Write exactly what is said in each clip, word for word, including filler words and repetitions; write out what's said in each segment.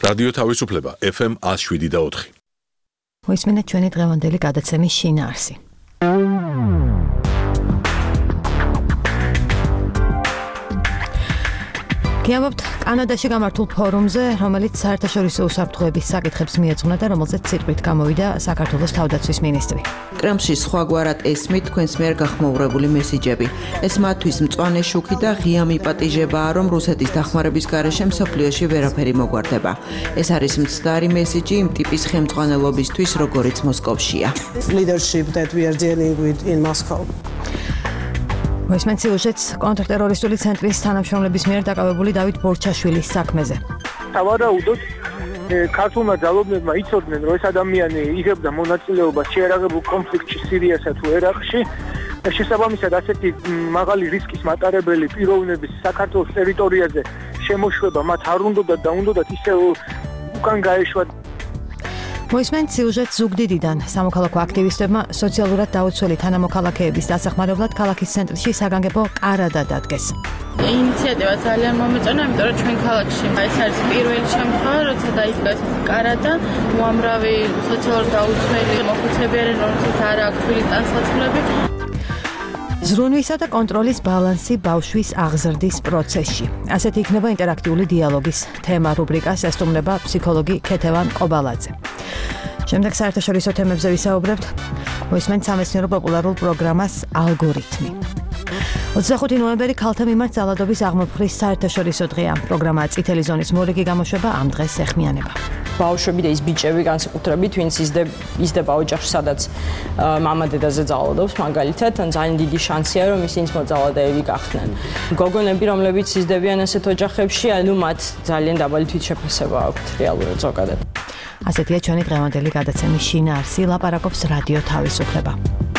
რადიო თავისუფლება F M one oh seven და four. მოისმინეთ ჩვენი დღევანდელი გადაცემის შინაარსი. გიამბობთ კანადაში გამართულ ფორუმზე, რომელიც საერთაშორისო უსაფრთხოების საკითხებს მიეძღვნა და რომელზეც სიტყვით გამოვიდა საქართველოს თავდაცვის მინისტრი. კრემლში სხვაგვარად ესმით თქვენს მიერ გახმოურებული მესიჯები. ეს მათთვის მწვანე შუქი და ღია მიპატიჟებაა, რომ რუსეთის დახმარების გარეშე მსოფლიოში ვერაფერი მოგვარდება. ეს არის მცდარი მესიჯი იმ ტიპის ხელმძღვანელობისთვის, როგორიც მოსკოვშია. Leadership that we are dealing with in Moscow. მოისმენთ სიუჟეტს კონტრტერორისტული ცენტრის თანამშრომლების მიერ დაკავებული დავით ბორჩაშვილის საქმეზე. სავარაუდოდ ქართულმა ძალობლებმა იცოდნენ, რომ ეს ადამიანი იღებდა მონაწილეობას შეერაღებულ კონფლიქტში სირიასა თუ ერაყში. შესაბამისად, ასეთი მაღალი რისკის მატარებელი პიროვნების საქართველოს ტერიტორიაზე შემოშვება მათ არ უნდათ და უნდათ ისევ უკან გაეშვათ. მოისმენთ სიუჟეტს ზუგდიდიდან. სამოქალაქო აქტივისტებმა სოციალურად დაუცველი თანამოქალაქეების დასახმარებლად ქალაქის ცენტრში საგანგებო კარადა დადგეს. ინიციატივა ძალიან მომეწონა, იმიტომ რომ ჩვენ ქალაქში ეს არის პირველი შემთხვევა, როცა დაიწყო ეს კარადა, უამრავი სოციალურად დაუცველი მოხუცები არიან, რომელსაც არ აქვს თვილი ტანსაცმლები. ზრუნვისა და კონტროლის ბალანსი ბავშვის აღზრდის პროცესში. ასეთი იქნება ინტერაქტიული დიალოგის თემა რუბრიკას ესტუმრება ფსიქოლოგი ქეთევან ყობალაძე. შემდეგ საერთაშორისო თემებზე ვისაუბრებთ. მოისმენთ სამეცნიერო პოპულარულ პროგრამას ალგორითმი. ოცდახუთი ნოემბერი ქალთა მიმართ ძალადობის აღმოფხრის საერთაშორისო დღეა. პროგრამა წითელი ზონის მორიგი გამოშვება ამ დღეს ეხმიანება. ბავშვები და ის ბიჭები განსაკუთრებით, ვინც იზრდება ოჯახში, სადაც მამა დედაზე ძალადობს, მაგალითად, ან ძალიან დიდი შანსია, რომ ისინიც მოძალადეები გახდნენ. გოგონები, რომლებიც იზრდებიან ასეთ ოჯახებში, ანუ მათ ძალიან დაბალი თვითშეფასება აქვთ რეალურად ზოგადად. ასეთია ჩვენი დღევანდელი გადაცემის შინაარსი, ლაპარაკობს რადიო თავისუფლება.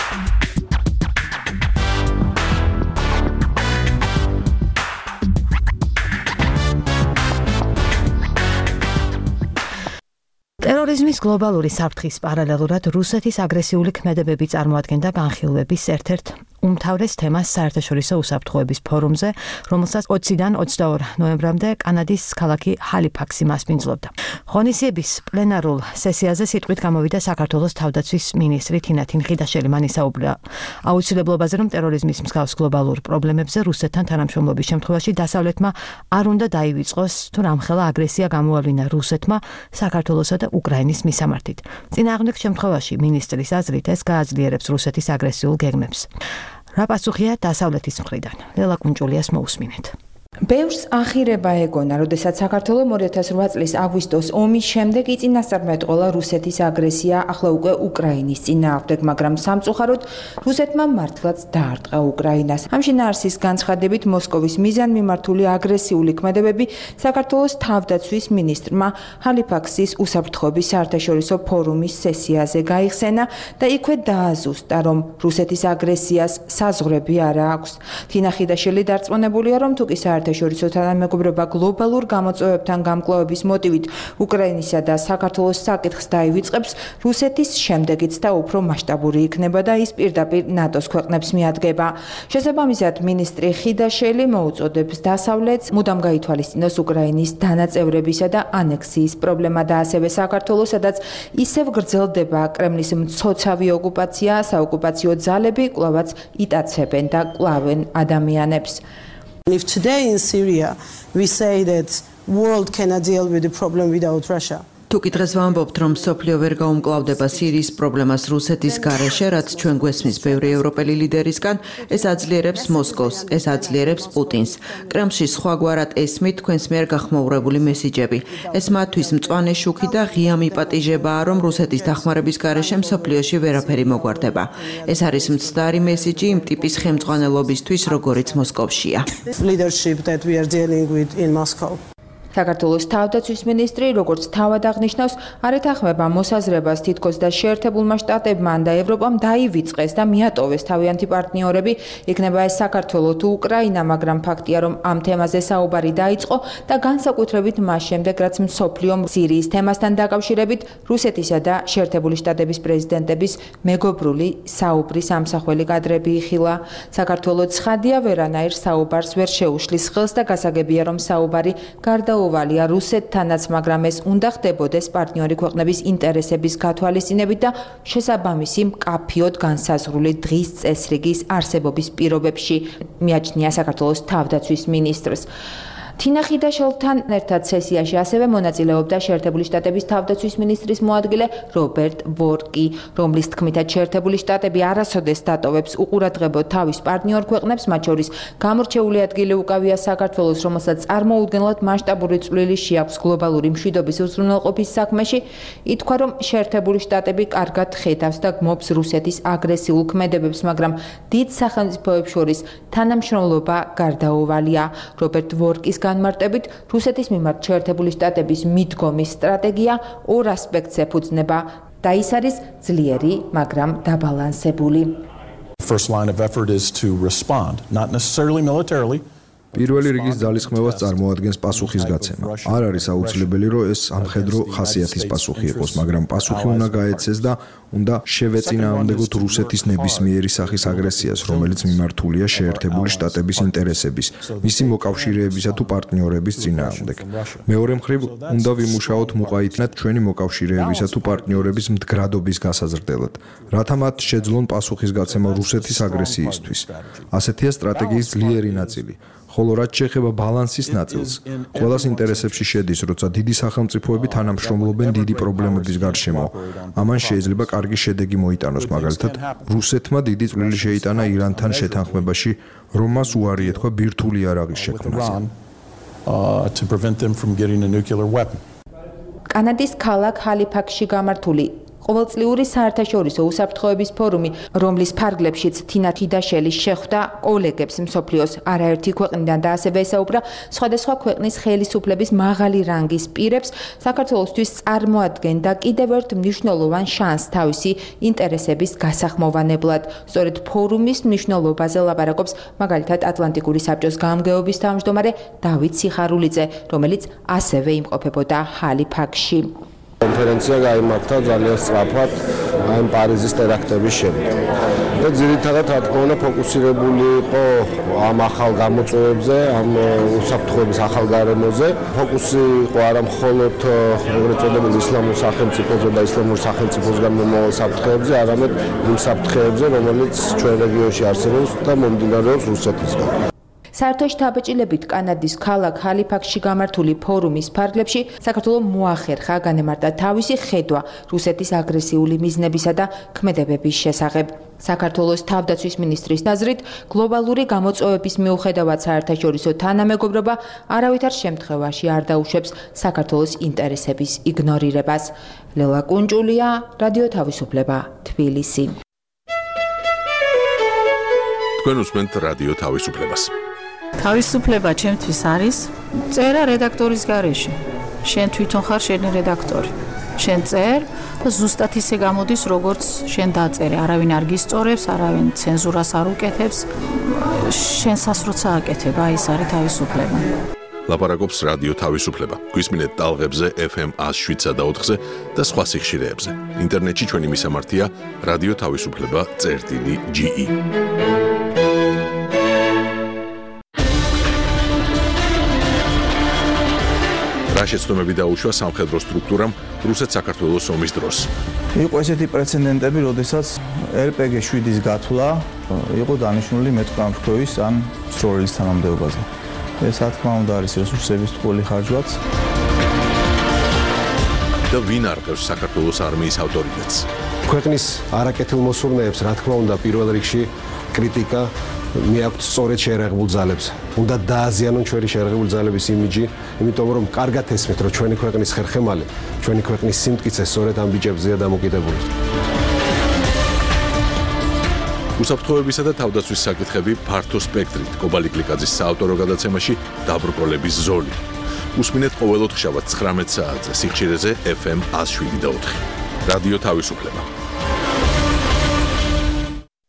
ტერორიზმის გლობალური საფრთხის პარალელურად რუსეთის აგრესიული ქმედებები წარმოადგენდა განხილვების ერთ-ერთ უმთავრეს თემას საერთაშორისო უსაფრთხოების ფორუმზე, რომელსაც ოციდან ოცდაორ ნოემბრამდე კანადის ქალაქი ჰალიფაქსი მასპინძლობდა. ღონისძიების პლენარულ სესიაზე სიტყვით გამოვიდა საქართველოს თავდაცვის მინისტრი თინათინ ხიდაშელი. მან ისაუბრა აუცილებლობაზე, რომ ტერორიზმის მსგავს გლობალურ პრობლემებზე რუსეთთან თანამშრომლობის შემთხვევაში დასავლეთმა არ უნდა დაივიწყოს თუ რამხელა აგრესია გამოავლინა რუსეთმა საქართველოსა და უკრაინის მისამართით. წინააღმდეგ შემთხვევაში მინისტრის აზრით ეს გააძლიერებს რუსეთის აგრესიულ გეგმებს. რა პასუხია დასავლეთის მხრიდან? ლელა კუნჭულიას მოусმინეთ. ბევრს ახირება ეგონა, როდესაც საქართველოს ორი ათას რვა წლის აგვისტოს ომის შემდეგ იწინასწარმეტყველა რუსეთის აგრესია ახლა უკვე უკრაინის წინააღმდეგ, მაგრამ სამწუხაროდ რუსეთმა მართლაც დაარტყა უკრაინას. ამ შინაარსის განცხადებით მოსკოვის მიზანმიმართული აგრესიული ქმედებები საქართველოს თავდაცვის მინისტრმა ჰალიფაქსის უსაფრთხოების საერთაშორისო ფორუმის სესიაზე გაიხსენა და იქვე დააზუსტა, რომ რუსეთის აგრესიას საზღვრები არა აქვს. თინა ხიდაშელი დარწმუნებულია, რომ თუკი საერთაშორისო თანამეგობრობა გლობალურ გამოწვევებთან გამკლავების მოტივით უკრაინისა და საქართველოს საკითხს დაივიწყებს, რუსეთის შემდეგიც და უფრო მასშტაბური იქნება და ის პირდაპირ ნატოს ქვეყნებს მიადგება. შესაბამისად, მინისტრი ხიდაშელი მოუწოდებს დასავლეთს მუდამ გაითვალისწინოს უკრაინის დანაწევრებისა და ანექსიის პრობლემა და ასევე საქართველოს, სადაც ისევ გრძელდება კრემლის მცოცავი ოკუპაცია, საოკუპაციო ძალები კვლავაც იტაცებენ და კლავენ ადამიანებს. If today in Syria we say that world cannot deal with the problem without Russia. თუკი დღეს ვამბობთ, რომ მსოფლიო ვერ გაუმკლავდება სირიის პრობლემას რუსეთის გარეშე, რაც ჩვენ გვესმის ბევრი ევროპელი ლიდერისგან, ეს აძლიერებს მოსკოვს, ეს აძლიერებს პუტინს. კრემლში სხვაგვარად ესმით თქვენს მიერ გახმოურებული მესიჯები. ეს მათთვის მწვანე შუქი და ღია მიპატიჟებაა, რომ რუსეთის დახმარების გარეშე მსოფლიოში ვერაფერი მოგვარდება. ეს არის მცდარი მესიჯი იმ ტიპის ხელმძღვანელობისთვის, როგორიც მოსკოვშია. Leadership that we are dealing with in Moscow. საქართველოს თავდაცვის მინისტრი, როგორც თავად აღნიშნავს, არ ეთანხმება მოსაზრებას თითქოს და შეერთებულმა შტატებმა და ევროპამ დაივიწყეს და მიატოვეს თავიანთი პარტნიორები, იქნება ეს საქართველო თუ უკრაინა, მაგრამ ფაქტია, რომ ამ თემაზე საუბარი დაიწყო და განსაკუთრებით მას შემდეგ, რაც მსოფლიომ სირიის თემასთან დაკავშირებით რუსეთისა და შეერთებული შტატების პრეზიდენტების მეგობრული საუბრის ამსახველი კადრები იხილა. საქართველო ცხადია, ვერანაირ საუბარს ვერ შეუშლის ხელს და გასაგებია, რომ საუბარი გარდაუვალ გარდაუვალია რუსეთთანაც, მაგრამ ეს უნდა ხდებოდეს პარტნიორი ქვეყნების ინტერესების გათვალისწინებით და შესაბამისი მკაფიოდ განსაზღვრული დღის წესრიგის არსებობის პირობებში, მიაჩნია საქართველოს თავდაცვის მინისტრს. თინა ხიდაშვილთან ერთად სესიაში ასევე მონაწილეობდა შეერთებული შტატების თავდაცვის მინისტრის მოადგილე რობერტ ვორკი, რომლის თქმითაც შეერთებული შტატები არასოდეს დატოვებს უყურადღებოდ თავის პარტნიორ ქვეყნებს, მათ შორის გამორჩეული ადგილი უკავია საქართველოს, რომელსაც წარმოუდგენლად მასშტაბური წვლილი შეაქვს გლობალური მშვიდობის უზრუნველყოფის საქმეში, ითქვა, რომ შეერთებული შტატები კარგად ხედავს და გმობს რუსეთის აგრესიულ ქმედებებს, მაგრამ დიდ სახელმწიფოებს შორის თანამშრომლობა გარდაუვალია. რობერტ ვორკის განმარტებით, რუსეთის მიმართ შეერთებული შტატების მიდგომის სტრატეგია ორ ასპექტს ეფუძნება და ის არის ძლიერი, მაგრამ დაბალანსებული. First line of effort is to respond, not necessarily militarily. პირველი რიგის ძალისხმევას წარმოადგენს პასუხისგაცემა. არ არის აუცილებელი, რომ ეს სამხედრო ხასიათის პასუხი იყოს, მაგრამ პასუხი უნდა გაეცეს და უნდა შევეწინააღმდეგოთ რუსეთის ნებისმიერი სახის აგრესიას, რომელიც მიმართულია შეერთებული შტატების ინტერესების, მისი მოკავშირეებისა თუ პარტნიორების წინააღმდეგ. მეორე მხრივ, უნდა ვიმუშაოთ მუყაითნად ჩვენი მოკავშირეებისა თუ პარტნიორების მდგრადობის გასაზრდელად, რათა მათ შეძლონ პასუხისგაცემა რუსეთის აგრესიისთვის. ასეთია სტრატეგიის ძლიერი ნაწილი. ხოლო რაც შეეხება ბალანსის ნაწილს, ყველას ინტერესებში შედის, როცა დიდი სახელმწიფოები თანამშრომლობენ დიდი პრობლემების გარშემო. ამან შეიძლება კარგი შედეგი მოიტანოს, მაგალითად, რუსეთმა დიდი წვლილი შეიტანა ირანთან შეთანხმებაში, რომ მას უარი ეთქვა ბირთვული იარაღის შექმნაზე. კანადის ქალაქ ჰალიფაქსში გამართული ყოველწლიური საერთაშორისო უსაფრთხოების ფორუმი, რომლის ფარგლებშიც თინა ხიდაშელის შეხვდა კოლეგებს მსოფლიოს არაერთი ქვეყნიდან და ასევე ესაუბრა სხვადასხვა ქვეყნის ხელისუფლების მაღალი რანგის პირებს, საქართველოსთვის წარმოადგენდა კიდევ ერთ მნიშვნელოვან შანსს თავისი ინტერესების გასახმოვანებლად. სწორედ ფორუმის მნიშვნელობაზე ლაპარაკობს მაგალითად ატლანტიკური საბჭოს გამგეობის თავმჯდომარე დავით სიხარულიძე, რომელიც ასევე იმყოფებოდა ჰალიფაქსში. კონფერენცია გაიმართა ძალიან სწრაფად აი პარიზის ტერაქტების შემდეგ. და ძირითადად რა თქმა უნდა ფოკუსირებული იყო ამ ახალ გამოწვევებზე, ამ უსაფრთხოების ახალ გარემოზე. ფოკუსი იყო არა მხოლოდ ეგრეთ წოდებული ისლამურ სახელმწიფოზე და ისლამურ სახელმწიფოსგან მომავალ საფრთხეებზე, არამედ იმ საფრთხეებზე, რომელიც ჩვენ რეგიონში არსებობს და მომდინარეობს რუსეთისგან. საერთო შთაბეჭდილებით კანადის ქალაქ ჰალიფაქსში გამართული ფორუმის ფარგლებში საქართველოს მოახერხა განემარტა თავისი ხედვა რუსეთის აგრესიული მიზნებისა და ქმედებების შესახებ. საქართველოს თავდაცვის მინისტრის აზრით, გლობალური გამოწვევების მიუხედავად საერთაშორისო თანამეგობრობა არავითარ შემთხვევაში არ დაუშვებს საქართველოს ინტერესების იგნორირებას. ლელა კუნჭულია, რადიო თავისუფლება, თბილისი. თქვენ უსმენთ რადიო თავისუფლებას. თავისუფლება ჩემთვის არის წერა რედაქტორის გარეშე. შენ თვითონ ხარ შენი რედაქტორი. შენ წერ და ზუსტად ისე გამოდის, როგორც შენ დაწერე. არავინ არ გისწორებს, არავინ ცენზურას არ უკეთებს. შენ სასროცა აკეთებ, აი ეს არის თავისუფლება. ლაპარაკობს რადიო თავისუფლება. გვისმინეთ ტალღებზე ეფ ემ ათს შვიდსა და ოთხზე და სხვა სიხშირეებზე. ინტერნეტში ჩვენი მისამართია რადიო თავისუფლება წერტილი ჯი ი. რა შეცდომები დაუშვა სამხედრო სტრუქტურამ რუსეთ-საქართველოს ომის დროს. იყო ესეთი პრეცედენტები, როდესაც ერ პე გი შვიდის გათვლა იყო დანიშნული მეტყამშქოვის ან მსროლელის თანამდებობაზე. ეს რა თქმა უნდა არის რესურსების ტყუილი ხარჯვაც. და ვინ არყევს საქართველოს არმიის ავტორიტეტს? ქვეყნის არაკეთილ მოსურნეებს, რა თქმა უნდა, პირველ რიგში კრიტიკა მიაქვთ სწორედ შეერაღებულ ძალებს. უნდა დააზიანონ ჩვენი შეერაღებული ძალების იმიჯი, იმიტომ რომ კარგად ესმით, რომ ჩვენი ქვეყნის ხერხემალი, ჩვენი ქვეყნის სიმტკიცე სწორედ ამ ბიჭებზეა დამოკიდებული. უსაფრთხოებისა და თავდაცვის საკითხები ფართო სპექტრით. კობალი კლიკაძის საავტორო გადაცემაში დაბრკოლების ზოლი. უსმინეთ ყოველოთხშაბათ ცხრამეტ საათზე სიხშირეზე ეფ ემ ათს შვიდი და ოთხი. რადიო თავისუფლება.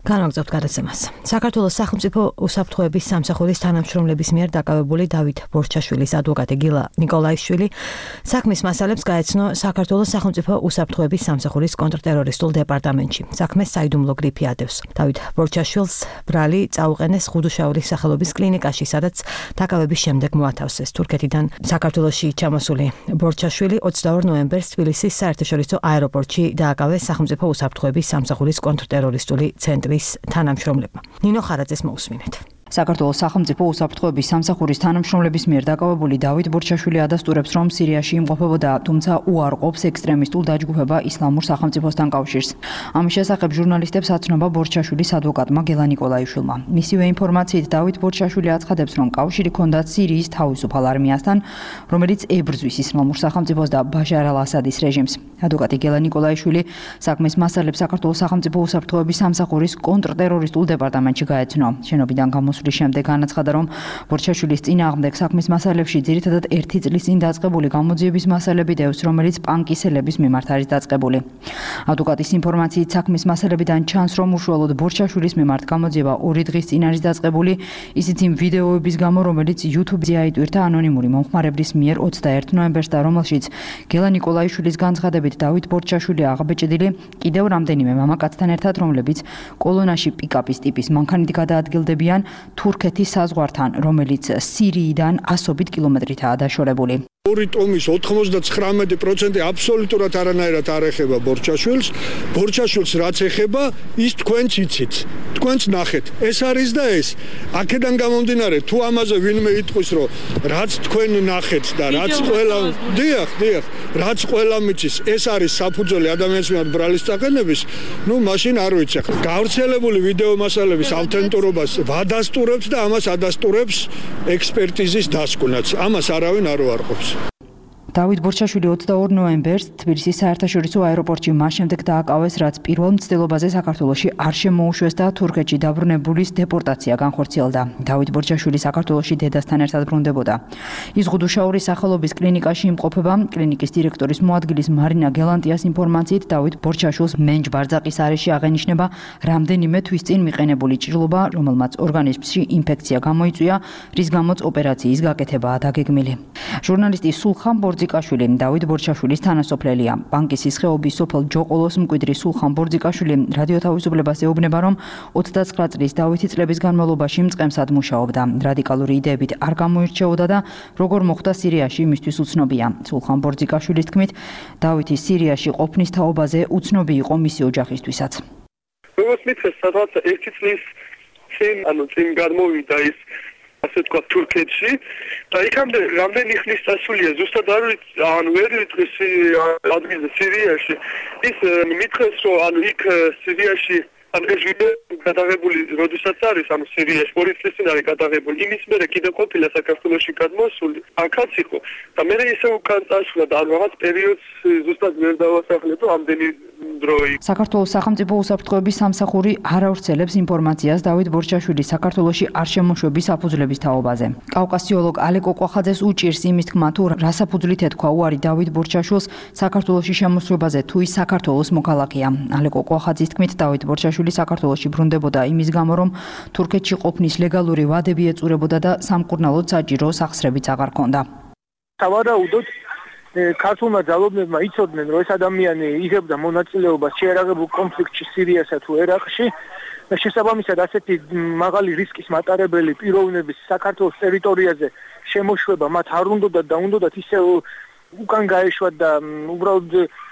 განაგრძობთ გადაცემას. საქართველოს სახელმწიფო უსაფრთხოების სამსახურის თანამშრომლების მიერ დაკავებული დავით ბორჩაშვილის ადვოკატი გილა ნიკოლაიშვილი საქმის მასალებს გაეცნო საქართველოს სახელმწიფო უსაფრთხოების სამსახურის კონტრტერორისტულ დეპარტამენტში. საქმეს საიდუმლო გრიფი ადევს. დავით ბორჩაშვილს ბრალი წაუყენეს ხუდუშაურის სახელობის კლინიკაში, სადაც დაკავების შემდეგ მოათავსეს. თურქეთიდან საქართველოში ჩამოსული ბორჩაშვილი ოცდაორ ნოემბერს თბილისის საერთაშორისო აეროპორტში დააკავეს სახელმწიფო უსაფრთხოების სამსახურის კონტრტერორისტული ცენტრი თანამშრომლებმა. ნინო ხარაძეს მოусმინეთ. საქართველოს სახელმწიფო უსაფრთხოების სამსახურის თანამშრომლების მიერ დაკავებული დავით ბორჩაშვილი ადასტურებს, რომ სირიაში იმყოფებოდა, თუმცა უარყოფს ექსტრემისტულ დაჯგუფება ისლამურ სახელმწიფოსთან კავშირს. ამის შესახებ ჟურნალისტებს აცნობა ბორჩაშვილის ადვოკატმა გელა ნიკოლაიშვილმა. მისივე ინფორმაციით დავით ბორჩაშვილი აცხადებს, რომ კავშირი ჰქონდათ სირიის თავისუფალ არმიასთან, რომელიც ებრძვის ისლამურ სახელმწიფოს და ბაშარ ალ-ასადის რეჟიმს. ადვოკატი გელა ნიკოლაიშვილი საქმის მასალებს საქართველოს სახელმწიფო უსაფრთხოების სამსახურის კონტრტერორისტულ დეპარტამენტში გაეცნო. შენობიდან გამოსული შემდეგ განაცხადა, რომ ბორჩაშვილის წინააღმდეგ საქმის მასალებში ძირითადად ერთი წლის წინ დაწყებული გამოძიების მასალები დევს, რომელიც პანკისელების მიმართ არის დაწყებული. ადვოკატის ინფორმაციით საქმის მასალებიდან ჩანს, რომ უშუალოდ ბორჩაშვილის მიმართ გამოძიება ორი დღის წინ არის დაწყებული, ისიც იმ ვიდეოების გამო, რომელიც YouTube-ზე აიტვირთა ანონიმური მომხმარებლის მიერ ოცდაერთ ნოემბერს და რომელშიც გელა ნიკოლაიშვილის განცხადებით დავით ბორჩაშვილი აღბეჭდილი კიდევ რამდენიმე მამაკაცთან ერთად, რომლებიც კოლონაში პიკაპის ტიპის მანქანით გადაადგილდებიან თურქეთის საზღვართან, რომელიც სირიიდან ასობით კილომეტრითაა დაშორებული. ორი ტომის ოთხმოცდათხრამეტი პროცენტი აბსოლუტურად არანაირად არ ეხება ბორჩაშვილს. ბორჩაშვილს რაც ეხება, ის თქვენც იცით. თქვენც ნახეთ. ეს არის და ეს. აქედან გამომდინარე, თუ ამაზე ვინმე იტყვის, რომ რაც თქვენ ნახეთ და რაც ყველა დიახ, დიახ, რაც ყველა მიცის, ეს არის საფუძველი ადამიანის მიმართ ბრალის წაყენების, ну, მაშინ არ ვიცი. გავრცელებული ვიდეო მასალების ავთენტურობას ვადასტურებთ და ამას ადასტურებს ექსპერტიზის დასკვნაც. ამას არავინ არ უარყოფს. დავით ბორჩაშვილი ოცდაორ ნოემბერს თბილისის საერთაშორისო აეროპორტში მას შემდეგ დააკავეს, რაც პირველ მცდელობაზე საქართველოში არ შემოუშვეს და თურქეთში დაბრუნებულის დეპორტაცია განხორციელდა. დავით ბორჩაშვილი საქართველოში დედასთან ერთად ბრუნდებოდა. ის ხუდუშაურის სახელობის კლინიკაში იმყოფება. კლინიკის დირექტორის მოადგილის მარინა გელანტიას ინფორმაციით, დავით ბორჩაშვილს მენჯ-ბარძაყის არეში აღენიშნება რამდენიმე თვის წინ მიყენებული ჭრილობა, რომელმაც ორგანიზმში ინფექცია გამოიწვია, რის გამოც ოპერაციის გაკეთებაა დაგეგმილი. ჟურნალისტი სულხან ბორძიკაშვილი დავით ბორჩაშვილის თანასოფლელია. ბანკისის ხეობის სოფელ ჯოყოლოს მკვიდრი სულხან ბორძიკაშვილი რადიო თავისუფლებას ეუბნება, რომ ოცდაცხრა წლის დავითი წლების განმავლობაში მწყემსად მუშაობდა. რადიკალური იდეებით არ გამოირჩეოდა და როგორ მოხდა სირიაში მისთვის უცნობია. სულხან ბორძიკაშვილის თქმით, დავითი სირიაში ყოფნის თაობაზე უცნობი იყო მისი ოჯახისთვისაც. როგორც მითხრეს, სადღაც ერთი წლის წინ, ანუ წინ გადმოვიდა ის ასე თქვა თურქეთში და იქამდე რამდენი ხნის წასულია ზუსტად არ ვიცი, ანუ ვერ ვიტყვის ადგილზე სირიაში. ის მითხრეს, რომ ანუ იქ სირიაში ანუ ეს ვიდეო გადაღებული როდესაც არის, ანუ სირიაში ორი წლის წინ არის გადაღებული. იმის მერე კიდევ ყოფილა საქართველოში გადმოსული, აქაც იყო და მერე ისე უკან წასვლა და რაღაც პერიოდს ზუსტად ვერ დავასახლებ, რომ ამდენი დროი. საქართველოს სახელმწიფო უსაფრთხოების სამსახური არ ავრცელებს ინფორმაციას დავით ბორჩაშვილის საქართველოში არ შემოშვების საფუძვლების თაობაზე. კავკასიოლოგ ალეკო ყვახაძეს უჭირს იმის თქმა, თუ რა საფუძვლით ეთქვა უარი დავით ბორჩაშვილს საქართველოში შემოსვებაზე, თუ ის საქართველოს მოქალაქეა. ალეკო ყვახაძის თქმით, დავით ბორჩაშვილი საქართველოში ბრუნდებოდა იმის გამო, რომ თურქეთში ყოფნის ლეგალური ვადები ეწურებოდა და სამკურნალოდ საჭირო სახსრებიც აღარ ჰქონდა. სავარაუდოდ ქართულმა ძალობლებმა იცოდნენ, რომ ეს ადამიანი იღებდა მონაწილეობას შეერაღებულ კონფლიქტში სირიასა თუ ერაყში და შესაბამისად ასეთი მაღალი რისკის მატარებელი პიროვნების საქართველოს ტერიტორიაზე შემოშვება მათ არ უნდათ და უნდათ ისე უკან გაეშვათ და უბრალოდ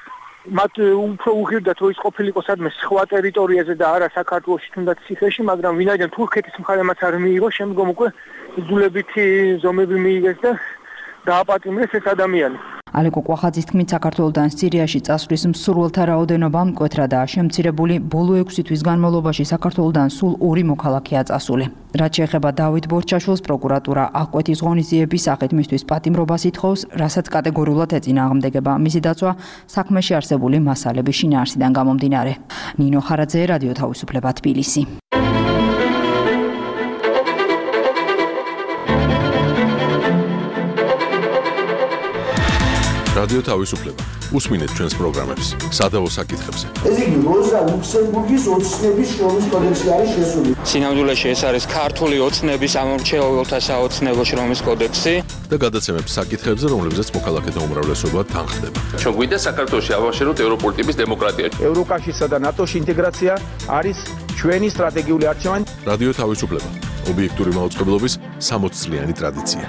მათ უფრო უღირდათ, რომ ის ყოფილიყო სადმე სხვა ტერიტორიაზე და არა საქართველოში თუნდაც ციხეში, მაგრამ ვინაიდან თურქეთის მხარემაც არ მიიღო, შემდგომ უკვე იძულებითი ზომები მიიღეს და დააპატიმრეს ეს ადამიანი. ალეკო ყვახაძის თქმით, საქართველოდან სირიაში წასვლის მსურველთა რაოდენობა მკვეთრადაა შემცირებული. ბოლო ექვსი თვის განმავლობაში საქართველოდან სულ ორი მოქალაქეა წასული. რაც შეეხება დავით ბორჩაშვილს, პროკურატურა აღკვეთის ღონისძიების სახით მისთვის პატიმრობას ითხოვს, რასაც კატეგორიულად ეწინააღმდეგება მისი დაცვა საქმეში არსებული მასალების შინაარსიდან გამომდინარე. ნინო ხარაძე, რადიო თავისუფლება, თბილისი. რადიო თავისუფლება უსმინეთ ჩვენს პროგრამებს სადავო საკითხებზე. ეს იგი როზა ლუქსემბურგის ოცნების შრომის კოდექსი არის შესული. სინამდვილეში ეს არის ქართული ოცნების ამორჩეულთა საოცნებო შრომის კოდექსი და გადაცემებს საკითხებზე, რომლებზეც მოქალაქეთა უმრავლესობა თანხდება. ჩვენ გვინდა საქართველოში ავაშენოთ ევროპული ტიპის დემოკრატია. ევროკავშირსა და ნატოში ინტეგრაცია არის ჩვენი სტრატეგიული არჩევანი. რადიო თავისუფლება, ობიექტური მაუწყებლობის სამოც წლიანი ტრადიცია.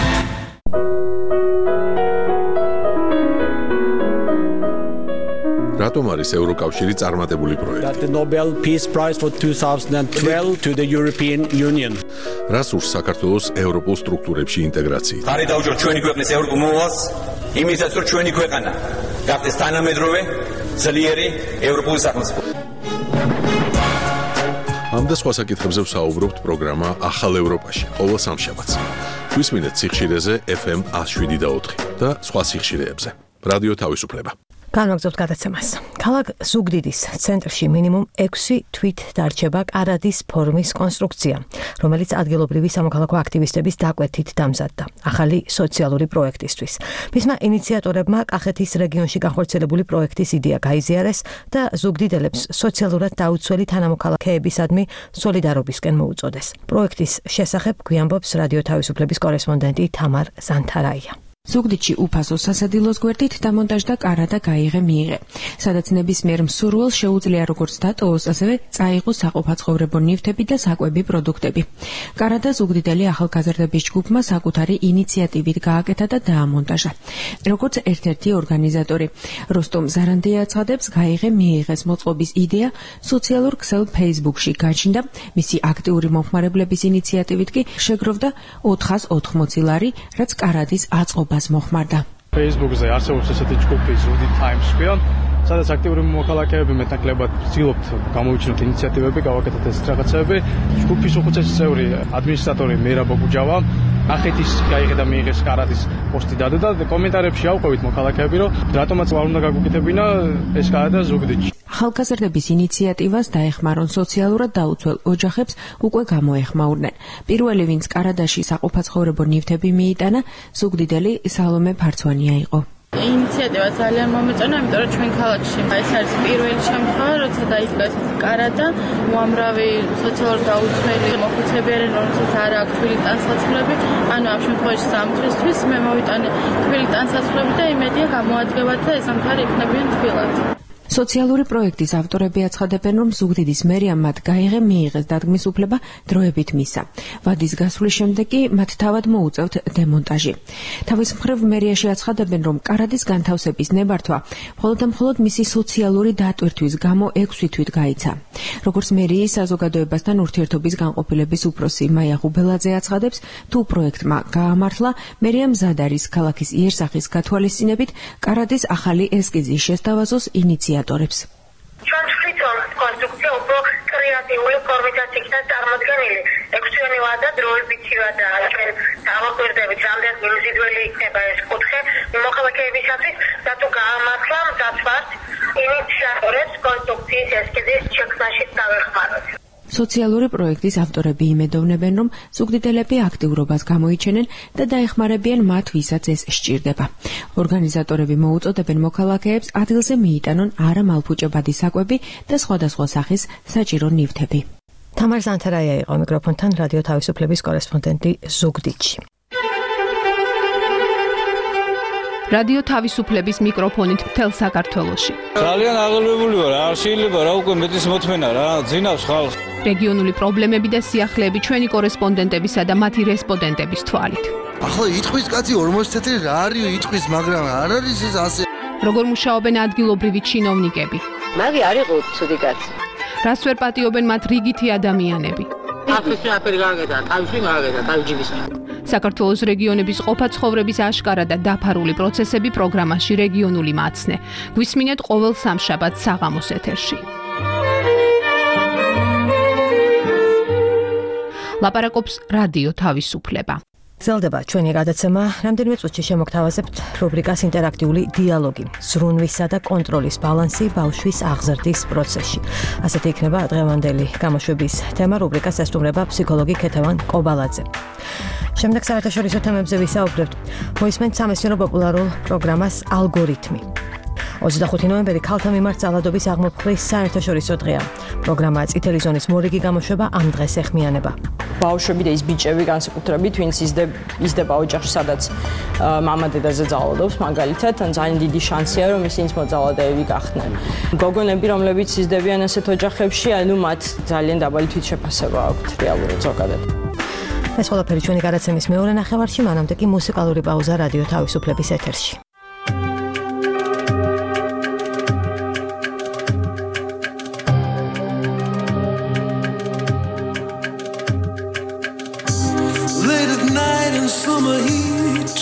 რატომ არის ევროკავშირი წარმატებული პროექტი? The Nobel Peace Prize for twenty twelve to the European Union. რას ურს საქართველოს ევროპულ სტრუქტურებში ინტეგრაციით? ხარი დაუჯეროთ ჩვენი ქვეყნის ევროპულ მოვალს, იმისაც რომ ჩვენი ქვეყანა გახდეს თანამედროვე, ძლიერი ევროპული სახელმწიფო. ამ და სხვა საკითხებზე ვსაუბრობთ პროგრამა ახალ ევროპაში, ყოველ სამშაბათს. გვისმინეთ სიხშირეზე ეფ ემ one oh seven და ოთხი და სხვა სიხშირეებზე. რადიო თავისუფლება. განვაგრძობთ გადაცემას. ქალაქ ზუგდიდის ცენტრში მინიმუმ ექვსი თვით დარჩება კარადის ფორმის კონსტრუქცია, რომელიც ადგილობრივი სამოქალაქო აქტივისტების დაკვეთით დამზადდა ახალი სოციალური პროექტისთვის. მისმა ინიციატორებმა კახეთის რეგიონში განხორციელებული პროექტის იდეა გაიზიარეს და ზუგდიდელებს სოციალურად დაუცველი თანამოქალაქეებისადმი სოლიდარობისკენ მოუწოდეს. პროექტის შესახებ გვიამბობს რადიო თავისუფლების კორესპონდენტი თამარ ზანთარაია. ზუგდიდში უფასო სასადილოს გვერდით დამონტაჟდა კარადა გაიღე მიიღე, სადაც ნებისმიერ მსურველს შეუძლია როგორც დატოვოს, ასევე წაიღოს საყოფაცხოვრებო ნივთები და საკვები პროდუქტები. კარადა ზუგდიდელი ახალგაზრდების ჯგუფმა საკუთარი ინიციატივით გააკეთა და დაამონტაჟა. როგორც ერთ-ერთი ორგანიზატორი, როსტომ ზარანდია აცხადებს, გაიღე მიიღეს მოწყობის იდეა სოციალურ ქსელ Facebook-ში გაჩნდა, მისი აქტიური მომხმარებლების ინიციატივით კი შეგროვდა ოთხას ოთხმოცი ლარი, რაც კარადის აწყობა მოხმარდა. Facebook-ზე არსებობს ესეთი ჯგუფი ზუგდიდ Times Square, სადაც აქტიური მოქალაქეები მეტნაკლებად ვცდილობთ გამოვიჩინოთ ინიციატივები, გავაკეთოთ ეს რაღაცები. ჯგუფის უხუცესი წევრი ადმინისტრატორი მერაბ ბუჯავა ახეთის გაიღე და მიიღეს კარადის პოსტი დადო და კომენტარებში ავყვევით მოქალაქეები, რომ რატომაც არ უნდა გაგუკეთებინა ეს კარადა ზუგდიდში. ახალგაზრდების ინიციატივას დაეხმარონ სოციალურად დაუცველ ოჯახებს უკვე გამოეხმაურნენ. პირველი, ვინც კარადაში საყოფაცხოვრებო ნივთები მიიტანა, ზუგდიდელი სალომე ფარცვანია იყო. ინიციატივა ძალიან მომეწონა, იმიტომ რომ ჩვენ ქალაქში ეს არის პირველი შემთხვევა, როცა დაიდგა კარადა, უამრავი სოციალურად დაუცველი მოხუცებიანი, რომელსაც არ აქვს თბილი ტანსაცმლები, ანუ ამ შემთხვევაში სამთვისთვის მე მოვიტანე თბილი ტანსაცმლები და იმედია გამოადგებათ და ეს ამქარი იქნებიან თბილად. სოციალური პროექტის ავტორები აცხადებენ, რომ ზუგდიდის მერიამ მათ გაიღე მიიღეს დადგმის უფლება დროებით მისცა. ვადის გასვლის შემდეგ კი მათ თავად მოუწევთ დემონტაჟი. თავის მხრივ მერიაში აცხადებენ, რომ კარადის განთავსების ნებართვა მხოლოდ და მხოლოდ მისი სოციალური დატვირთვის გამო ექვსი თვით გაიცა. როგორც მერიის საზოგადოებასთან ურთიერთობის განყოფილების უფროსი მაია ღუბელაძე აცხადებს, თუ პროექტმა გაამართლა, მერია მზად არის ქალაქის იერსახის გათვალისწინებით კარადის ახალი ესკიზი შესთავაზოს ინიციატორებს. ჩვენ ვთვითონ კონსტრუქცია უფრო კრეატიული ფორმითაც იქნა წარმოდგენილი. ექვსიანი ვადა დროებითია და ჩვენ დავაკვირდებით, რამდენ მიმზიდველი იქნება ეს კუთხე მოქალაქეებისათვის და თუ გაამართლა მზადვართ ინიციატორებს კონსტრუქციის ესკიზის შექმნაში დავეხმაროთ. სოციალური პროექტის ავტორები იმედოვნებენ, რომ ზუგდიდელები აქტიურობას გამოიჩენენ და დაეხმარებიან მათ, ვისაც ეს სჭირდება. ორგანიზატორები მოუწოდებენ მოქალაქეებს ადგილზე მიიტანონ არამალფუჭებადი საკვები და სხვადასხვა სახის საჭირო ნივთები. თამარ ზანთარაია იყო მიკროფონთან რადიო თავისუფლების კორესპონდენტი ზუგდიდში. რადიო თავისუფლების მიკროფონით მთელ საქართველოში. ძალიან აღელვებული ვარ, არ შეიძლება რა უკვე მეტის მოთმენა რა, ძინავს ხალხს. რეგიონული პრობლემები და სიახლეები ჩვენი კორესპონდენტებისა და მათი რესპონდენტების თვალით. ახლა იტყვის კაცი ორმოცი წელი რა არის იტყვის, მაგრამ არ არის ეს ასე. როგორ მუშაობენ ადგილობრივი ჩინოვნიკები? მაგი არ იყო ცუდი კაცი. რას ვერ პატიობენ მათ რიგითი ადამიანები? ახლა შეაფერი გააკეთა, თავში გააკეთა, თავჯიბის. საქართველოს რეგიონების ყოფა ცხოვრების აშკარა და დაფარული პროცესები პროგრამაში რეგიონული მაცნე. გვისმინეთ ყოველ სამშაბათს საღამოს ეთერში. ლაპარაკობს რადიო თავისუფლება. გრძელდება ჩვენი გადაცემა. რამდენიმე წუთში შემოგთავაზებთ რუბრიკას ინტერაქტიული დიალოგი, ზრუნვისა და კონტროლის ბალანსი ბავშვის აღზრდის პროცესში. ასეთი იქნება დღევანდელი გამოშვების თემა. რუბრიკას ესტუმრება ფსიქოლოგი ქეთევან კობალაძე. შემდეგ საერთაშორისო თემებზე ვისაუბრებთ. მოისმენთ სამეცნიერო პოპულარულ პროგრამას ალგორითმი. ოცდახუთი ნოემბერი ქალთა მიმართ ძალადობის აღმოფხრის საერთაშორისო დღეა. პროგრამა წითელი ზონის მორიგი გამოშვება ამ დღეს ეხმიანება. ბავშვები და ის ბიჭები განსაკუთრებით, ვინც იზრდება ოჯახში, სადაც მამა დედაზე ძალადობს, მაგალითად, ან ძალიან დიდი შანსია, რომ ისინიც მოძალადეები გახდნენ. გოგონები, რომლებიც იზრდებიან ასეთ ოჯახებში, ანუ მათ ძალიან დაბალი თვითშეფასება აქვთ რეალურად ზოგადად. ეს ყველაფერი ჩვენი გადაცემის მეორე ნახევარში, მანამდე კი მუსიკალური პაუზა რადიო თავისუფლების ეთერში. Summer heat,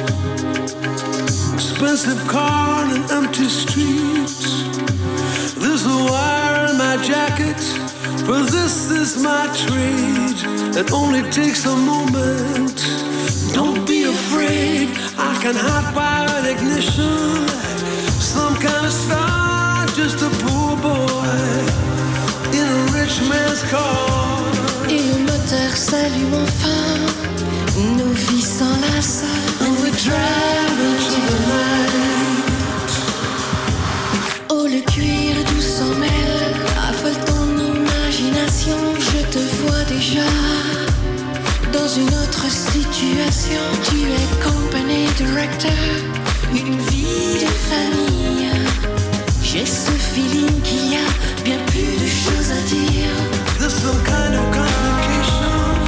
expensive car and empty streets. There's a wire in my jacket, for this is my trade. It only takes a moment. Don't be afraid, I can hide by an ignition. Some kind of star, just a poor boy in a rich man's car. Et le moteur s'allume enfin. Nos vies s'enlacent and we're driving to the night. Oh, le cuir doux s'en mêle, affole ton imagination. Je te vois déjà dans une autre situation. Tu es company director, une vie de famille. J'ai ce feeling qu'il y a bien plus de choses à dire. There's some kind of complication.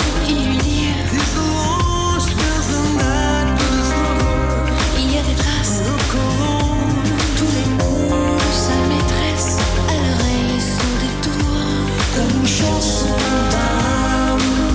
Il y a des traces, tous les mots de sa maîtresse à l'oreille sont des tours comme une chanson d'amour.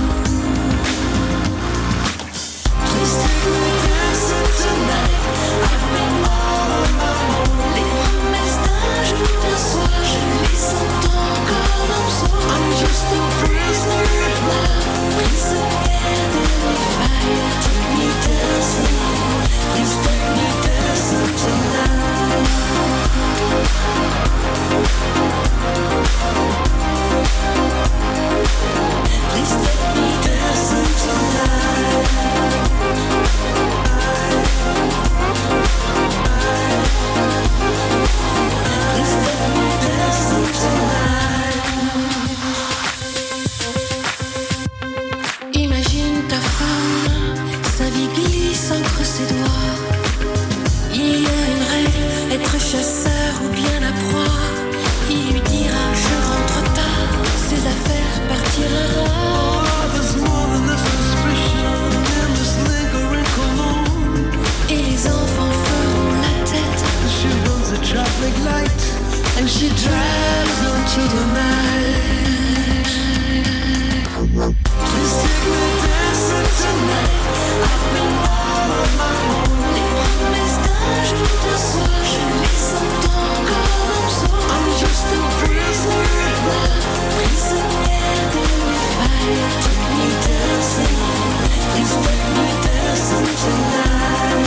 Please take me dancing tonight. I've been all on my own. Les promesses d'un jour, d'un soir, je les sens encore dans mon soul. I'm just a prisoner of love, prisonnière de mes failles. Take me dancing. Please take me dancing tonight. Please take me dancing tonight. Please take me dancing tonight. Imagine ta femme, sa vie glisse entre ses doigts. Il y a une règle, être chasseur ou bien la proie. Il lui dira je rentre tard, ses affaires partiront. Oh, there's more than a suspicion in this lingering cologne. Et les enfants feront la tête. She runs a traffic light and she drives into the night. Please take me dancing tonight. I've been all on my own. Les promesses d'un jour, d'un soir, je les sens encore dans mon soul. I'm just a prisoner of love, prisonnière de mes failles. Take me dancing, please take me dancing tonight.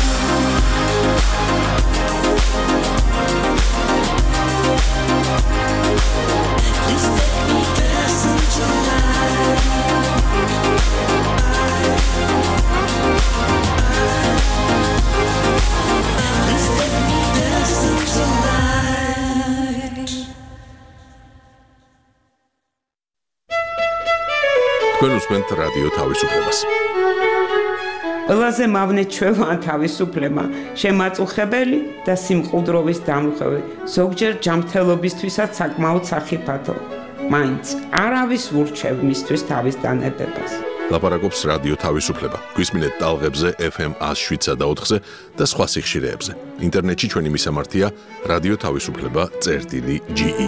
Please take me dancing tonight. Please take me dancing tonight. თქვენ უსმენთ რადიო თავისუფლებას. ყველაზე მავნე ჩვევა თავისუფლება, შემაწუხებელი და სიმყუდროვის დამხევი, ზოგჯერ ჯანმრთელობისთვისაც საკმაოდ სახიფათო. მაინც არავის ურჩევ მისთვის თავის დანებებას. ლაპარაკობს რადიო თავისუფლება. გვისმინეთ ტალღებზე ეფ ემ one oh seven და ოთხზე და სხვა სიხშირეებზე. ინტერნეტში ჩვენი მისამართია რადიო თავისუფლება წერტილი ჯი ი.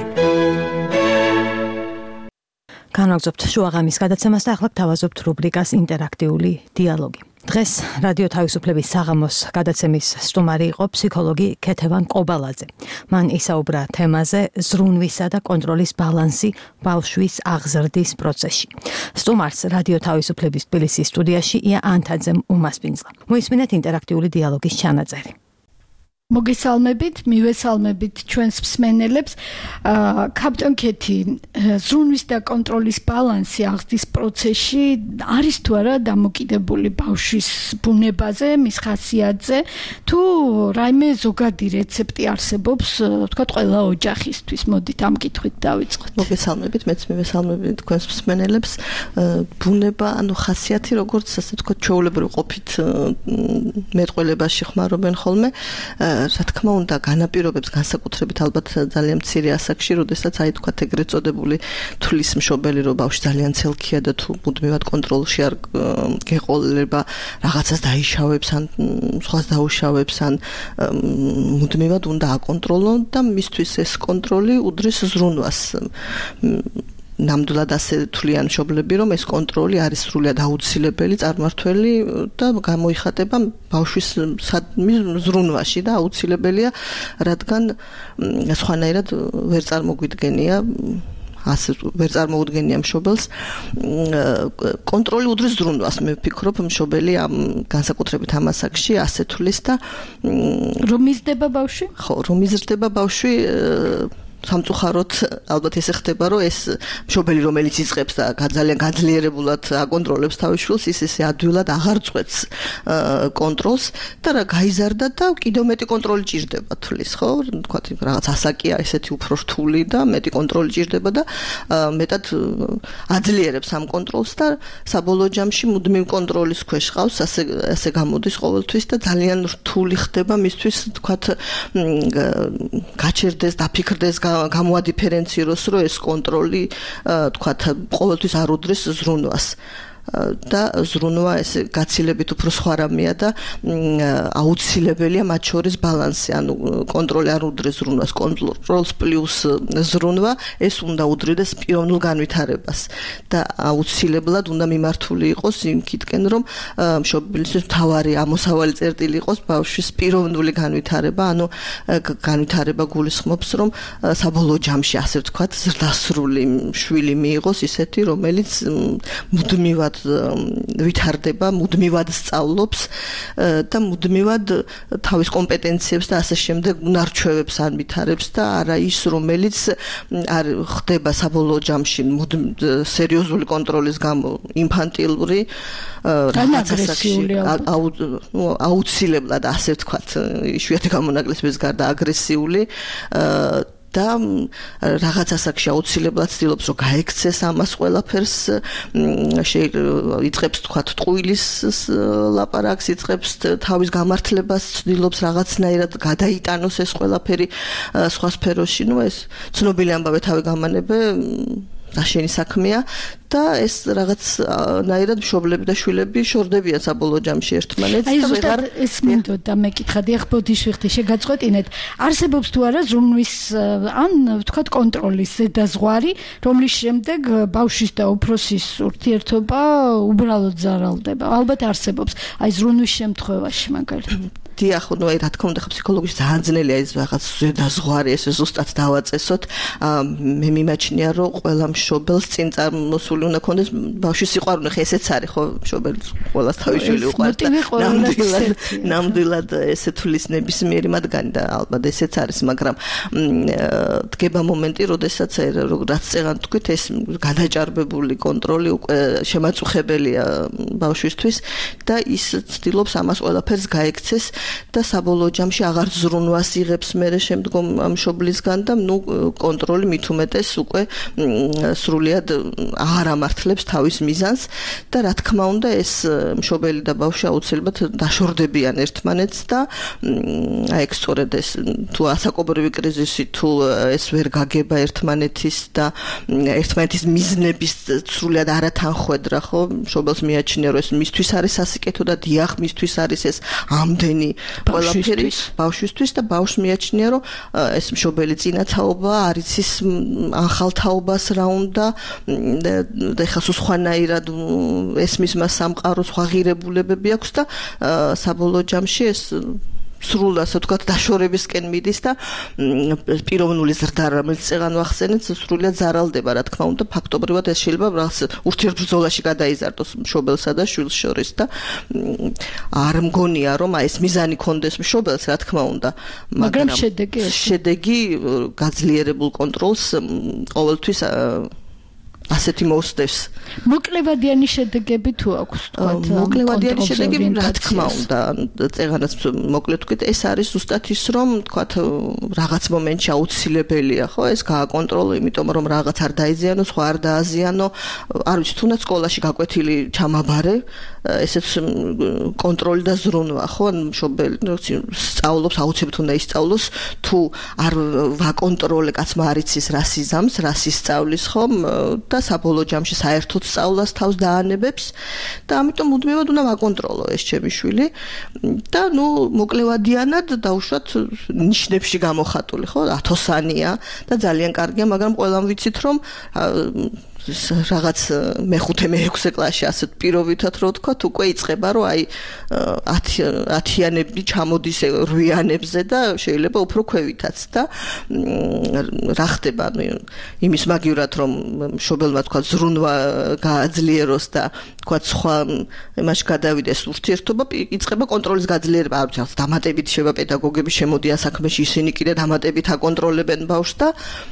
განაგზობთ შუაღამის გადაცემას და ახლა გთავაზობთ რუბრიკას ინტერაქტიული დიალოგი. დღეს რადიო თავისუფლების საღამოს გადაცემის სტუმარი იყო ფსიქოლოგი ქეთევან ყობალაძე. მან ისაუბრა თემაზე ზრუნვისა და კონტროლის ბალანსი ბავშვის აღზრდის პროცესში. სტუმარს რადიო თავისუფლების თბილისის სტუდიაში ია ანთაძემ უმასპინძლა. მოისმინეთ ინტერაქტიული დიალოგის ჩანაწერი. მოგესალმებით, მივესალმებით ჩვენს მსმენელებს. კაპიტან ქეთი, ზრუნვის და კონტროლის ბალანსი აღზრდის პროცესში არის თუ არა დამოკიდებული ბავშვის ბუნებაზე, მის ხასიათზე, თუ რაიმე ზოგადი რეცეპტი არსებობს, თქვათ, ყველა ოჯახისთვის. მოდით ამ კითხვით დავიწყოთ. მოგესალმებით, მეც მივესალმებით თქვენს მსმენელებს. ბუნება, ანუ ხასიათი, როგორც ასე ვთქვათ, ჩვეულებრივ ყოფით მეტყველებაში ხმარობენ ხოლმე. რა თქმა უნდა, განაპირობებს განსაკუთრებით ალბათ ძალიან მცირე ასაკში, როდესაც აი თქვათ ეგრეთ წოდებული თulis მშობელი რო ბავშვი ძალიან ცელქია და თუ მუდმივად კონტროლში არ გეყოლება, რაღაცას დაიშავებს ან სხვას დაუშავებს ან მუდმივად უნდა აკონტროლონ და მისთვის ეს კონტროლი უდრის ზრუნვას. ნამდვილად ასე თვლიან მშობლები, რომ ეს კონტროლი არის სრულად აუცილებელი, წარმმართველი და გამოიხატება ბავშვის ზრუნვაში და აუცილებელია, რადგან სხვანაირად ვერ წარმოგვიდგენია ასე ვერ წარმოუდგენია მშობელს კონტროლი უდრის ზრუნვას. მე ვფიქრობ, მშობელი ამ განსაკუთრებით ამ ასაკში ასე თulis და რომ მიზრდება ბავშვი? ხო, რომ მიზრდება ბავშვი სამწუხაროდ ალბათ ესე ხდება, რომ ეს მშობელი, რომელიც იწყებს და ძალიან გაძლიერებულად აკონტროლებს თავის შვილს, ის ესე ადვილად აღარ წყვეტს კონტროლს და რა გაიზარდა და კიდევ მეტი კონტროლი ჭირდება თulis, ხო? თქვათ, რაღაც ასაკია ესეთი უფრო რთული და მეტი კონტროლი ჭირდება და მეტად აძლიერებს ამ კონტროლს და საბოლოო ჯამში მუდმივ კონტროლის ქვეშ ყავს, ასე ასე გამოდის ყოველთვის და ძალიან რთული ხდება მისთვის, თქვათ, გაჩერდეს, დაფიქრდეს, გამოადიფერენციროს, რომ ეს კონტროლი, თქვათ, ყოველთვის არ უდრის ზრუნვას. და ზრუნვა ეს გაცილებით უფრო სხვა რამეა და აუცილებელია მათ შორის ბალანსი, ანუ კონტროლი არ უდრის ზრუნვას, კონტროლს პლუს ზრუნვა, ეს უნდა უდრიდეს პიროვნულ განვითარებას და აუცილებლად უნდა მიმართული იყოს იმ კითხვენ, რომ მშობლისთვის მთავარი ამოსავალი წერტილი იყოს ბავშვის პიროვნული განვითარება, ანუ განვითარება გულისხმობს, რომ საბოლოო ჯამში, ასე ვთქვათ, ზრდასრული შვილი მიიღოს ისეთი, რომელიც მუდმივად ვითარდება, მუდმივად სწავლობს და მუდმივად თავის კომპეტენციებს და ასე შემდეგ უნარჩვევებს ანვითარებს და არა ის, რომელიც არ ხდება საბოლოო ჯამში სერიოზული კონტროლის გამო ინფანტილური რაღაცაში აუცილებლად, ასე ვთქვათ, იშვიათი გამონაკლისების გარდა აგრესიული და რაღაც ასაკში აუცილებლად ცდილობს, რომ გაექცეს ამას ყველაფერს, იწყებს, თქვათ, ტყუილის ლაპარაკს, იწყებს თავის გამართლებას, ცდილობს რაღაცნაირად გადაიტანოს ეს ყველაფერი სხვა სფეროში. ნუ ეს ცნობილი ამბავი თავი გამანებე დაშენი საქმეა და ეს რაღაცნაირად მშობლები და შვილები შორდებიან საბოლოო ჯამში ერთმანეთს. აი ზუსტად ეს მინდოდა მეკითხადი, ახ ბოდიშვიხტი შეგაწყვეტინეთ, არსებობს თუ არა ზრუნვის ან ვთქვათ კონტროლის ზედაზღვარი, რომლის შემდეგ ბავშვის და უფროსის ურთიერთობა უბრალოდ ზარალდება? ალბათ არსებობს, აი ზრუნვის შემთხვევაში მაგალითად. დიახ, ნუ აი რა თქმა უნდა, ფსიქოლოგიაში ძალიან ძნელია ეს რაღაც ზედაზღვარი, ეს ზუსტად დავაწესოთ. მე მიმაჩნია, რომ ყველა მშობელს წინ წარმოსული უნდა ქონდეს ბავშვის სიყვარული, ხე ესეც არის, ხო, მშობელი ყველას თავის შვილი უყვარს და ნამდვილად ნამდვილად ესე თulis ნებისმიერი მათგანი და ალბათ ესეც არის, მაგრამ დგება მომენტი, როდესაც რაც წეგან თქვით, ეს გადაჭარბებული კონტროლი უკვე შემაწუხებელია ბავშვისთვის და ის ცდილობს ამას ყველაფერს გაექცეს და საბოლოო ჯამში აღარ ზრუნვას იღებს მერე შემდგომ მშობლისგან და ნუ კონტროლი მით უმეტეს უკვე სრულიად აღარ ამართლებს თავის მიზანს და რა თქმა უნდა ეს მშობელი და ბავშვი აუცილებლად დაშორდებიან ერთმანეთს და აი ეგ სწორედ ეს თუ ასაკობრივი კრიზისი, თუ ეს ვერ გაგება ერთმანეთის და ერთმანეთის მიზნების სრულიად არათანხვედრა, ხო, მშობელს მიაჩნია, რომ ეს მისთვის არის სასიკეთო და დიახ, მისთვის არის ეს ამდენი ყველაფერი ბავშვისთვის და ბავშვს მიაჩნია, რომ ეს მშობელი წინათაობა არის ის ახალთაობას რა უნდა და ეხლა სხვანაირად ესმის მას სამყარო სხვა ღირებულებები აქვს და საბოლოო ჯამში ეს სრულ ასე ვთქვათ დაშორებისკენ მიდის და პიროვნული ზრდა რომელიც წეღან ვახსენეთ სრულიად ზარალდება რა თქმა უნდა ფაქტობრივად ეს შეიძლება რაღაც ურთიერთბრძოლაში გადაიზარდოს მშობელსა და შვილს შორის და არ მგონია რომ აი ეს მიზანი კონდეს მშობელს რა თქმა უნდა მაგრამ შედეგი შედეგი გაძლიერებულ კონტროლს ყოველთვის ასეთი მოსდევს. მოკლევადიანი შედეგები თუ აქვს თქვათ? მოკლევადიანი შედეგები რა თქმა უნდა, წეღანაც მოკლედ თქვით, ეს არის ზუსტად ის რომ თქვათ რაღაც მომენტში აუცილებელია, ხო, ეს გააკონტროლო, იმიტომ რომ რაღაც არ დაიზიანო, სხვა არ დააზიანო, არ ვიცი, თუნდაც სკოლაში გაკვეთილი ჩამაბარე, ესეც კონტროლი და ზრუნვა, ხო, მშობელი სწავლობს, აუცილებლად უნდა ისწავლოს, თუ არ ვაკონტროლე, კაცმა არ იცის რა სიზამს, რა სისწავლის, ხო, და საბოლოო ჯამში საერთოდ სწავლას თავს დაანებებს და ამიტომ მუდმივად უნდა ვაკონტროლო ეს ჩემი შვილი და ნუ მოკლევადიანად დაუშვათ ნიშნებში გამოხატული ხო ათოსანია და ძალიან კარგია მაგრამ ყველამ ვიცით რომ რაღაც მეხუთე მეექვსე კლასში ასეთ პირობითად რო ვთქვა უკვე იწყება რომ აი ათიანები ჩამოდის რვიანებზე და შეიძლება უფრო ქვევითაც და რა ხდება იმის მაგივრად რომ მშობელმა თქვა ზრუნვა გააძლიეროს და თქვა სხვა იმაში გადავიდეს ურთიერთობა იწყება კონტროლის გაძლიერება არ ვიცი დამატებით შევა პედაგოგები შემოდიან საქმეში ისინი კიდე დამატებით აკონტროლებენ ბავშვს და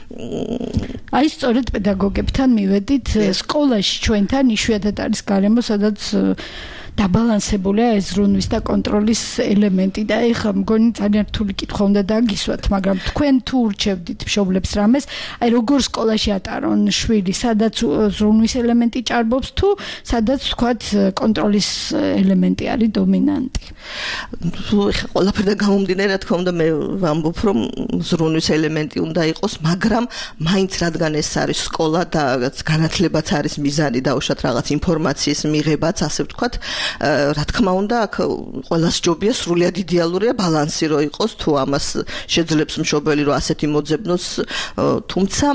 აი სწორედ პედაგოგებთან მივე სკოლაში ჩვენთან იშვიათად არის გარემო, სადაც დაბალანსებულია ეს ზრუნვის და კონტროლის ელემენტი და ეხლა მგონი ძალიან რთული კითხვა უნდა დაგისვათ, მაგრამ თქვენ თუ ურჩევდით მშობლებს რამეს, აი როგორ სკოლაში ატარონ შვილი, სადაც ზრუნვის ელემენტი ჭარბობს თუ სადაც თქვათ კონტროლის ელემენტი არის დომინანტი. ეხლა ყველაფერთან გამომდინარე, რა თქმა უნდა მე ვამბობ, რომ ზრუნვის ელემენტი უნდა იყოს, მაგრამ მაინც რადგან ეს არის სკოლა და განათლებაც არის მიზანი დაუშვათ რაღაც ინფორმაციის მიღებაც, ასე ვთქვათ, რა თქმა უნდა, აქ ყველას ჯობია სრულიად იდეალურია ბალანსი რო იყოს, თუ ამას შეძლებს მშობელი რომ ასეთი მოძებნოს, თუმცა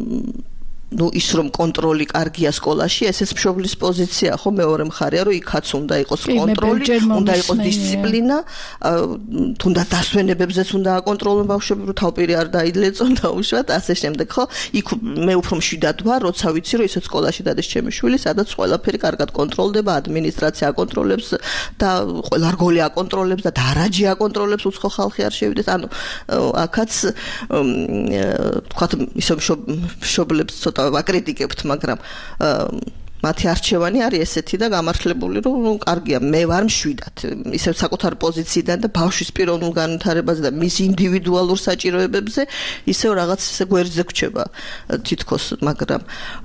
ну ის რომ კონტროლი კარგია სკოლაში, ესეც მშობლის პოზიცია, ხო, მეორე მხარეა, რომ იქაც უნდა იყოს კონტროლი, უნდა იყოს დისციპლინა, თუნდაც დასვენებებზეც უნდა აკონტროლონ ბავშვები, რომ თავპირი არ დაიდლეწონ დაუშვათ, ასე შემდეგ, ხო? იქ მე უფრო მშვიდად ვარ, როცა ვიცი, რომ ისეთ სკოლაში დადეს ჩემი შვილი, სადაც ყველაფერი კარგად კონტროლდება, ადმინისტრაცია აკონტროლებს და ყველა რგოლი აკონტროლებს და დარაჯი აკონტროლებს, უცხო ხალხი არ შევიდეს. ანუ აქაც თქვათ ისო მშობლებს ცოტა ვაკრიტიკებთ, მაგრამ მათი არჩევანი არის ესეთი და გამართლებული, რომ კარგია, მე ვარ მშვიდად, ისევ საკუთარ პოზიციიდან და ბავშვის პიროვნულ განვითარებაზე და მის ინდივიდუალურ საჭიროებებზე ისევ რაღაც ესე გვერდზე გვჩება თითქოს, მაგრამ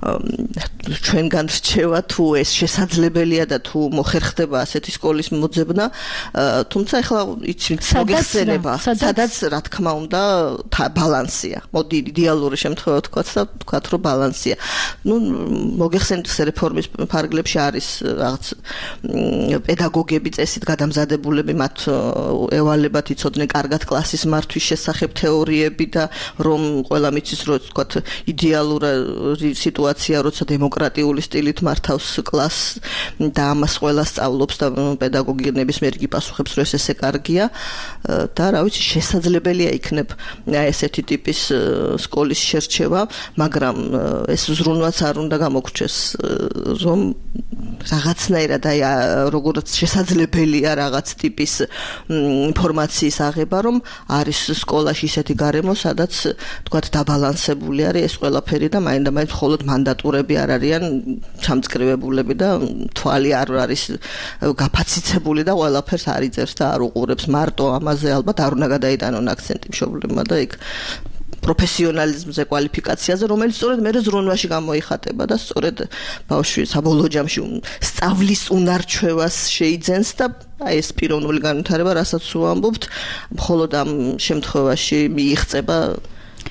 ჩვენგან რჩევა თუ ეს შესაძლებელია და თუ მოხერხდება ასეთი სკოლის მოძებნა, თუმცა ეხლა იცით მოგეხსენება, სადაც რა თქმა უნდა ბალანსია. მოდი იდეალური შემთხვევა ვთქვათ და ვთქვათ, რომ ბალანსია. ნუ მოგეხსენეთ რეფორმის ფარგლებში არის რაღაც პედაგოგები წესით გადამზადებულები, მათ ევალებათ იცოდნენ კარგად კლასის მართვის შესახებ თეორიები და რომ ყველა მიცის რომ ვთქვათ იდეალური სიტუაცია, როცა დემოკრატიული სტილით მართავს კლასს და ამას ყველა სწავლობს და პედაგოგი ნებისმიერ იგი პასუხებს, რომ ეს ესე კარგია და რა ვიცი, შესაძლებელია იქნებ ესეთი ტიპის სკოლის შერჩევა, მაგრამ ეს ზრუნვაც არ უნდა გამოგრჩეს რომ რაღაცნაირად აი როგორც შესაძლებელია რაღაც ტიპის ინფორმაციის აღება, რომ არის სკოლაში ისეთი გარემო, სადაც თქვათ დაბალანსებული არის ეს ყველაფერი და მაინდა-მაინც მხოლოდ მანდატურები არ არიან ჩამწკრივებულები და თვალი არ არის გაფაციცებული და ყველაფერს არ იწერს და არ უყურებს მარტო ამაზე ალბათ არ უნდა გადაიტანონ აქცენტი მშობლებმა და იქ პროფესიონალიზმზე, კვალიფიკაციაზე, რომელიც სწორედ მე ზრუნვაში გამოიხატება და სწორედ ბავშვი საბოლოო ჯამში სწავლის უნარჩვევას შეიძენს და აი ეს პიროვნული განვითარება, რასაც ვამბობთ, მხოლოდ ამ შემთხვევაში მიიღწება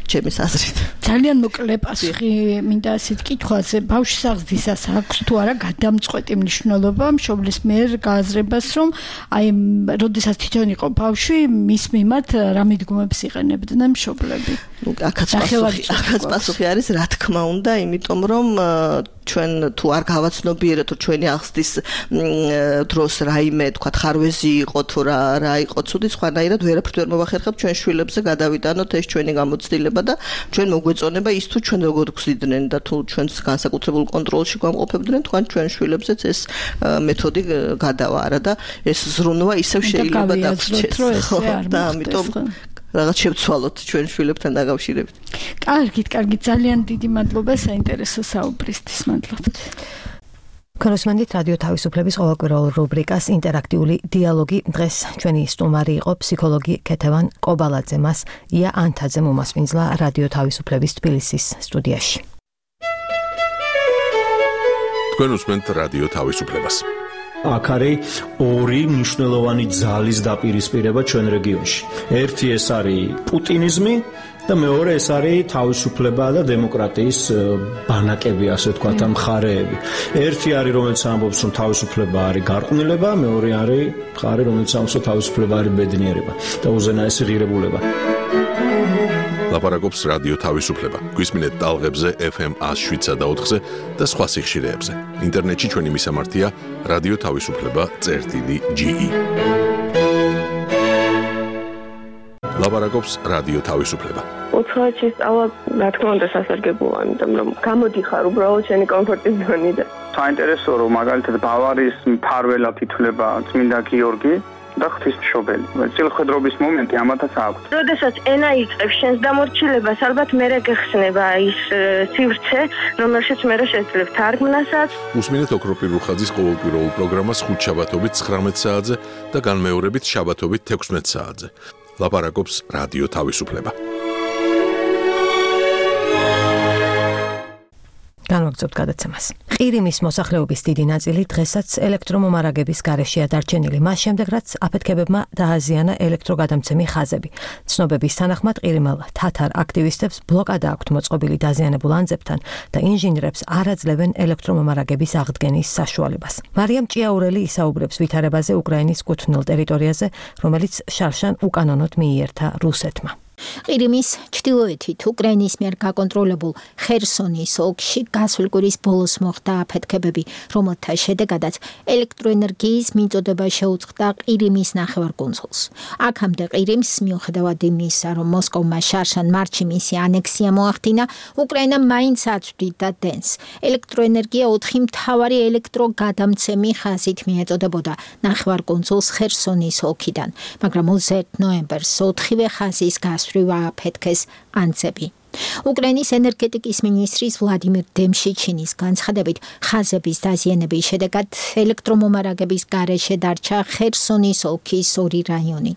ჩემის აზრით. ძალიან მოკლე პასუხი მინდა ასეთ კითხვაზე. ბავშვის აღზრდისას აქვს თუ არა გადამწყვეტი მნიშვნელობა მშობლის მიერ გააზრებას, რომ აი როდესაც თვითონ იყო ბავშვი, მის მიმართ რა მიდგომებს იყენებდნენ მშობლები? ნუ აქაც პასუხი, აქაც პასუხი არის რა თქმა უნდა, იმიტომ რომ ჩვენ თუ არ გავაცნობიერეთ თუ ჩვენი აღზრდის დროს რაიმე თქვა ხარვეზი იყო თუ რა რა იყო ცუდი სხვანაირად ვერაფრით ვერ მოვახერხებთ ჩვენ შვილებზე გადავიტანოთ ეს ჩვენი გამოცდილება და ჩვენ მოგვეწონება ის თუ ჩვენ როგორ გვზიდნენ და თუ ჩვენს განსაკუთრებულ კონტროლში გვამყოფებდნენ თქვენ ჩვენ შვილებზეც ეს მეთოდი გადავა არა და ეს ზრუნვა ისევ შეიძლება დაგვრჩეს და ამიტომ რაღაც შევცვალოთ ჩვენ შვილებთან დაკავშირებით. კარგით, კარგით, ძალიან დიდი მადლობა საინტერესო საუბრისთვის. მადლობთ. კონსმენდით რადიო თავისუფლების ყოველკვირეულ რუბრიკას ინტერაქტიული დიალოგი დღეს ჩვენი სტუმარი იყო ფსიქოლოგი ქეთევან კობალაძე, მას ია ანთაძე მომასპინძლა რადიო თავისუფლების თბილისის სტუდიაში. თქვენ უსმენთ რადიო თავისუფლებას. აქ არის ორი მნიშვნელოვანი ძალის დაპირისპირება ჩვენ რეგიონში. ერთი ეს არის პუტინიზმი და მეორე ეს არის თავისუფლება და დემოკრატიის ბანაკები, ასე ვთქვათ, მხარეები. ერთი არის რომელიც ამბობს რომ თავისუფლება არის გარყვნილება, მეორე არის მხარე რომელიც ამბობს რომ თავისუფლება არის ბედნიერება და უზენაესი ღირებულება. ლაპარაკობს რადიო თავისუფლება. გვისმინეთ ტალღებზე ეფ ემ one oh seven და ოთხზე და სხვა სიხშირეებზე. ინტერნეტში ჩვენი მისამართია რადიო თავისუფლება წერტილი ჯი ი. ლაპარაკობს რადიო თავისუფლება. უცხოეთში სწავლა, რა თქმა უნდა, სასარგებლოა, იმიტომ რომ გამოდიხარ უბრალოდ შენი კომფორტის ზონიდან. საინტერესო რომ მაგალითად ბავარიის მფარველად ითვლება წმინდა გიორგი და ღვთისმშობელი. წილხვედრობის მომენტი ამათაც აქვს. როდესაც ენა იწყებს შენს დამორჩილებას, ალბათ მერე გეხსნება ის სივრცე, რომელშიც მერე შეძლებ თარგმნასაც. უსმინეთ ოქროპირ რუხაძის ყოველკვირეულ პროგრამას ხუთშაბათობით ცხრამეტ საათზე და განმეორებით შაბათობით თექვსმეტ საათზე. ლაპარაკობს რადიო თავისუფლება. განვაგრძობთ გადაცემას. ყირიმის მოსახლეობის დიდი ნაწილი დღესაც ელექტრომომარაგების გარეშეა დარჩენილი, მას შემდეგ რაც აფეთქებებმა დააზიანა ელექტროგადამცემი ხაზები. ცნობების თანახმად ყირიმელ თათარ აქტივისტებს ბლოკადა აქვთ მოწყობილი დაზიანებულ ანძებთან და ინჟინრებს არ აძლევენ ელექტრომომარაგების აღდგენის საშუალებას. მარიამ ჭიაურელი ისაუბრებს ვითარებაზე უკრაინის კუთვნილ ტერიტორიაზე, რომელიც შარშან უკანონოდ მიიერთა რუსეთმა. ყირიმის ჩრდილოეთით უკრაინის მიერ გაკონტროლებულ ხერსონის ოლქში გასული კვირის ბოლოს მოხდა აფეთქებები, რომელთა შედეგადაც ელექტროენერგიის მიწოდება შეუწყდა ყირიმის ნახევარკუნძულს. აქამდე ყირიმს მიუხედავად იმისა, რომ მოსკოვმა შარშან მარტში მისი ანექსია მოახდინა, უკრაინა მაინც აწვდიდა დენს. ელექტროენერგია ოთხი მთავარი ელექტროგადამცემი ხაზით მიეწოდებოდა ნახევარკუნძულს ხერსონის ოლქიდან, მაგრამ ოცდაერთი ნოემბერს ოთხივე ხაზის გასვლა აფეთქეს ანძები. უკრაინის ენერგეტიკის მინისტრის ვლადიმირ დემშიჩინის განცხადებით, ხაზების დაზიანების შედეგად ელექტრომომარაგების გარეშე დარჩა ხერსონის ოლქის ორი რაიონიც.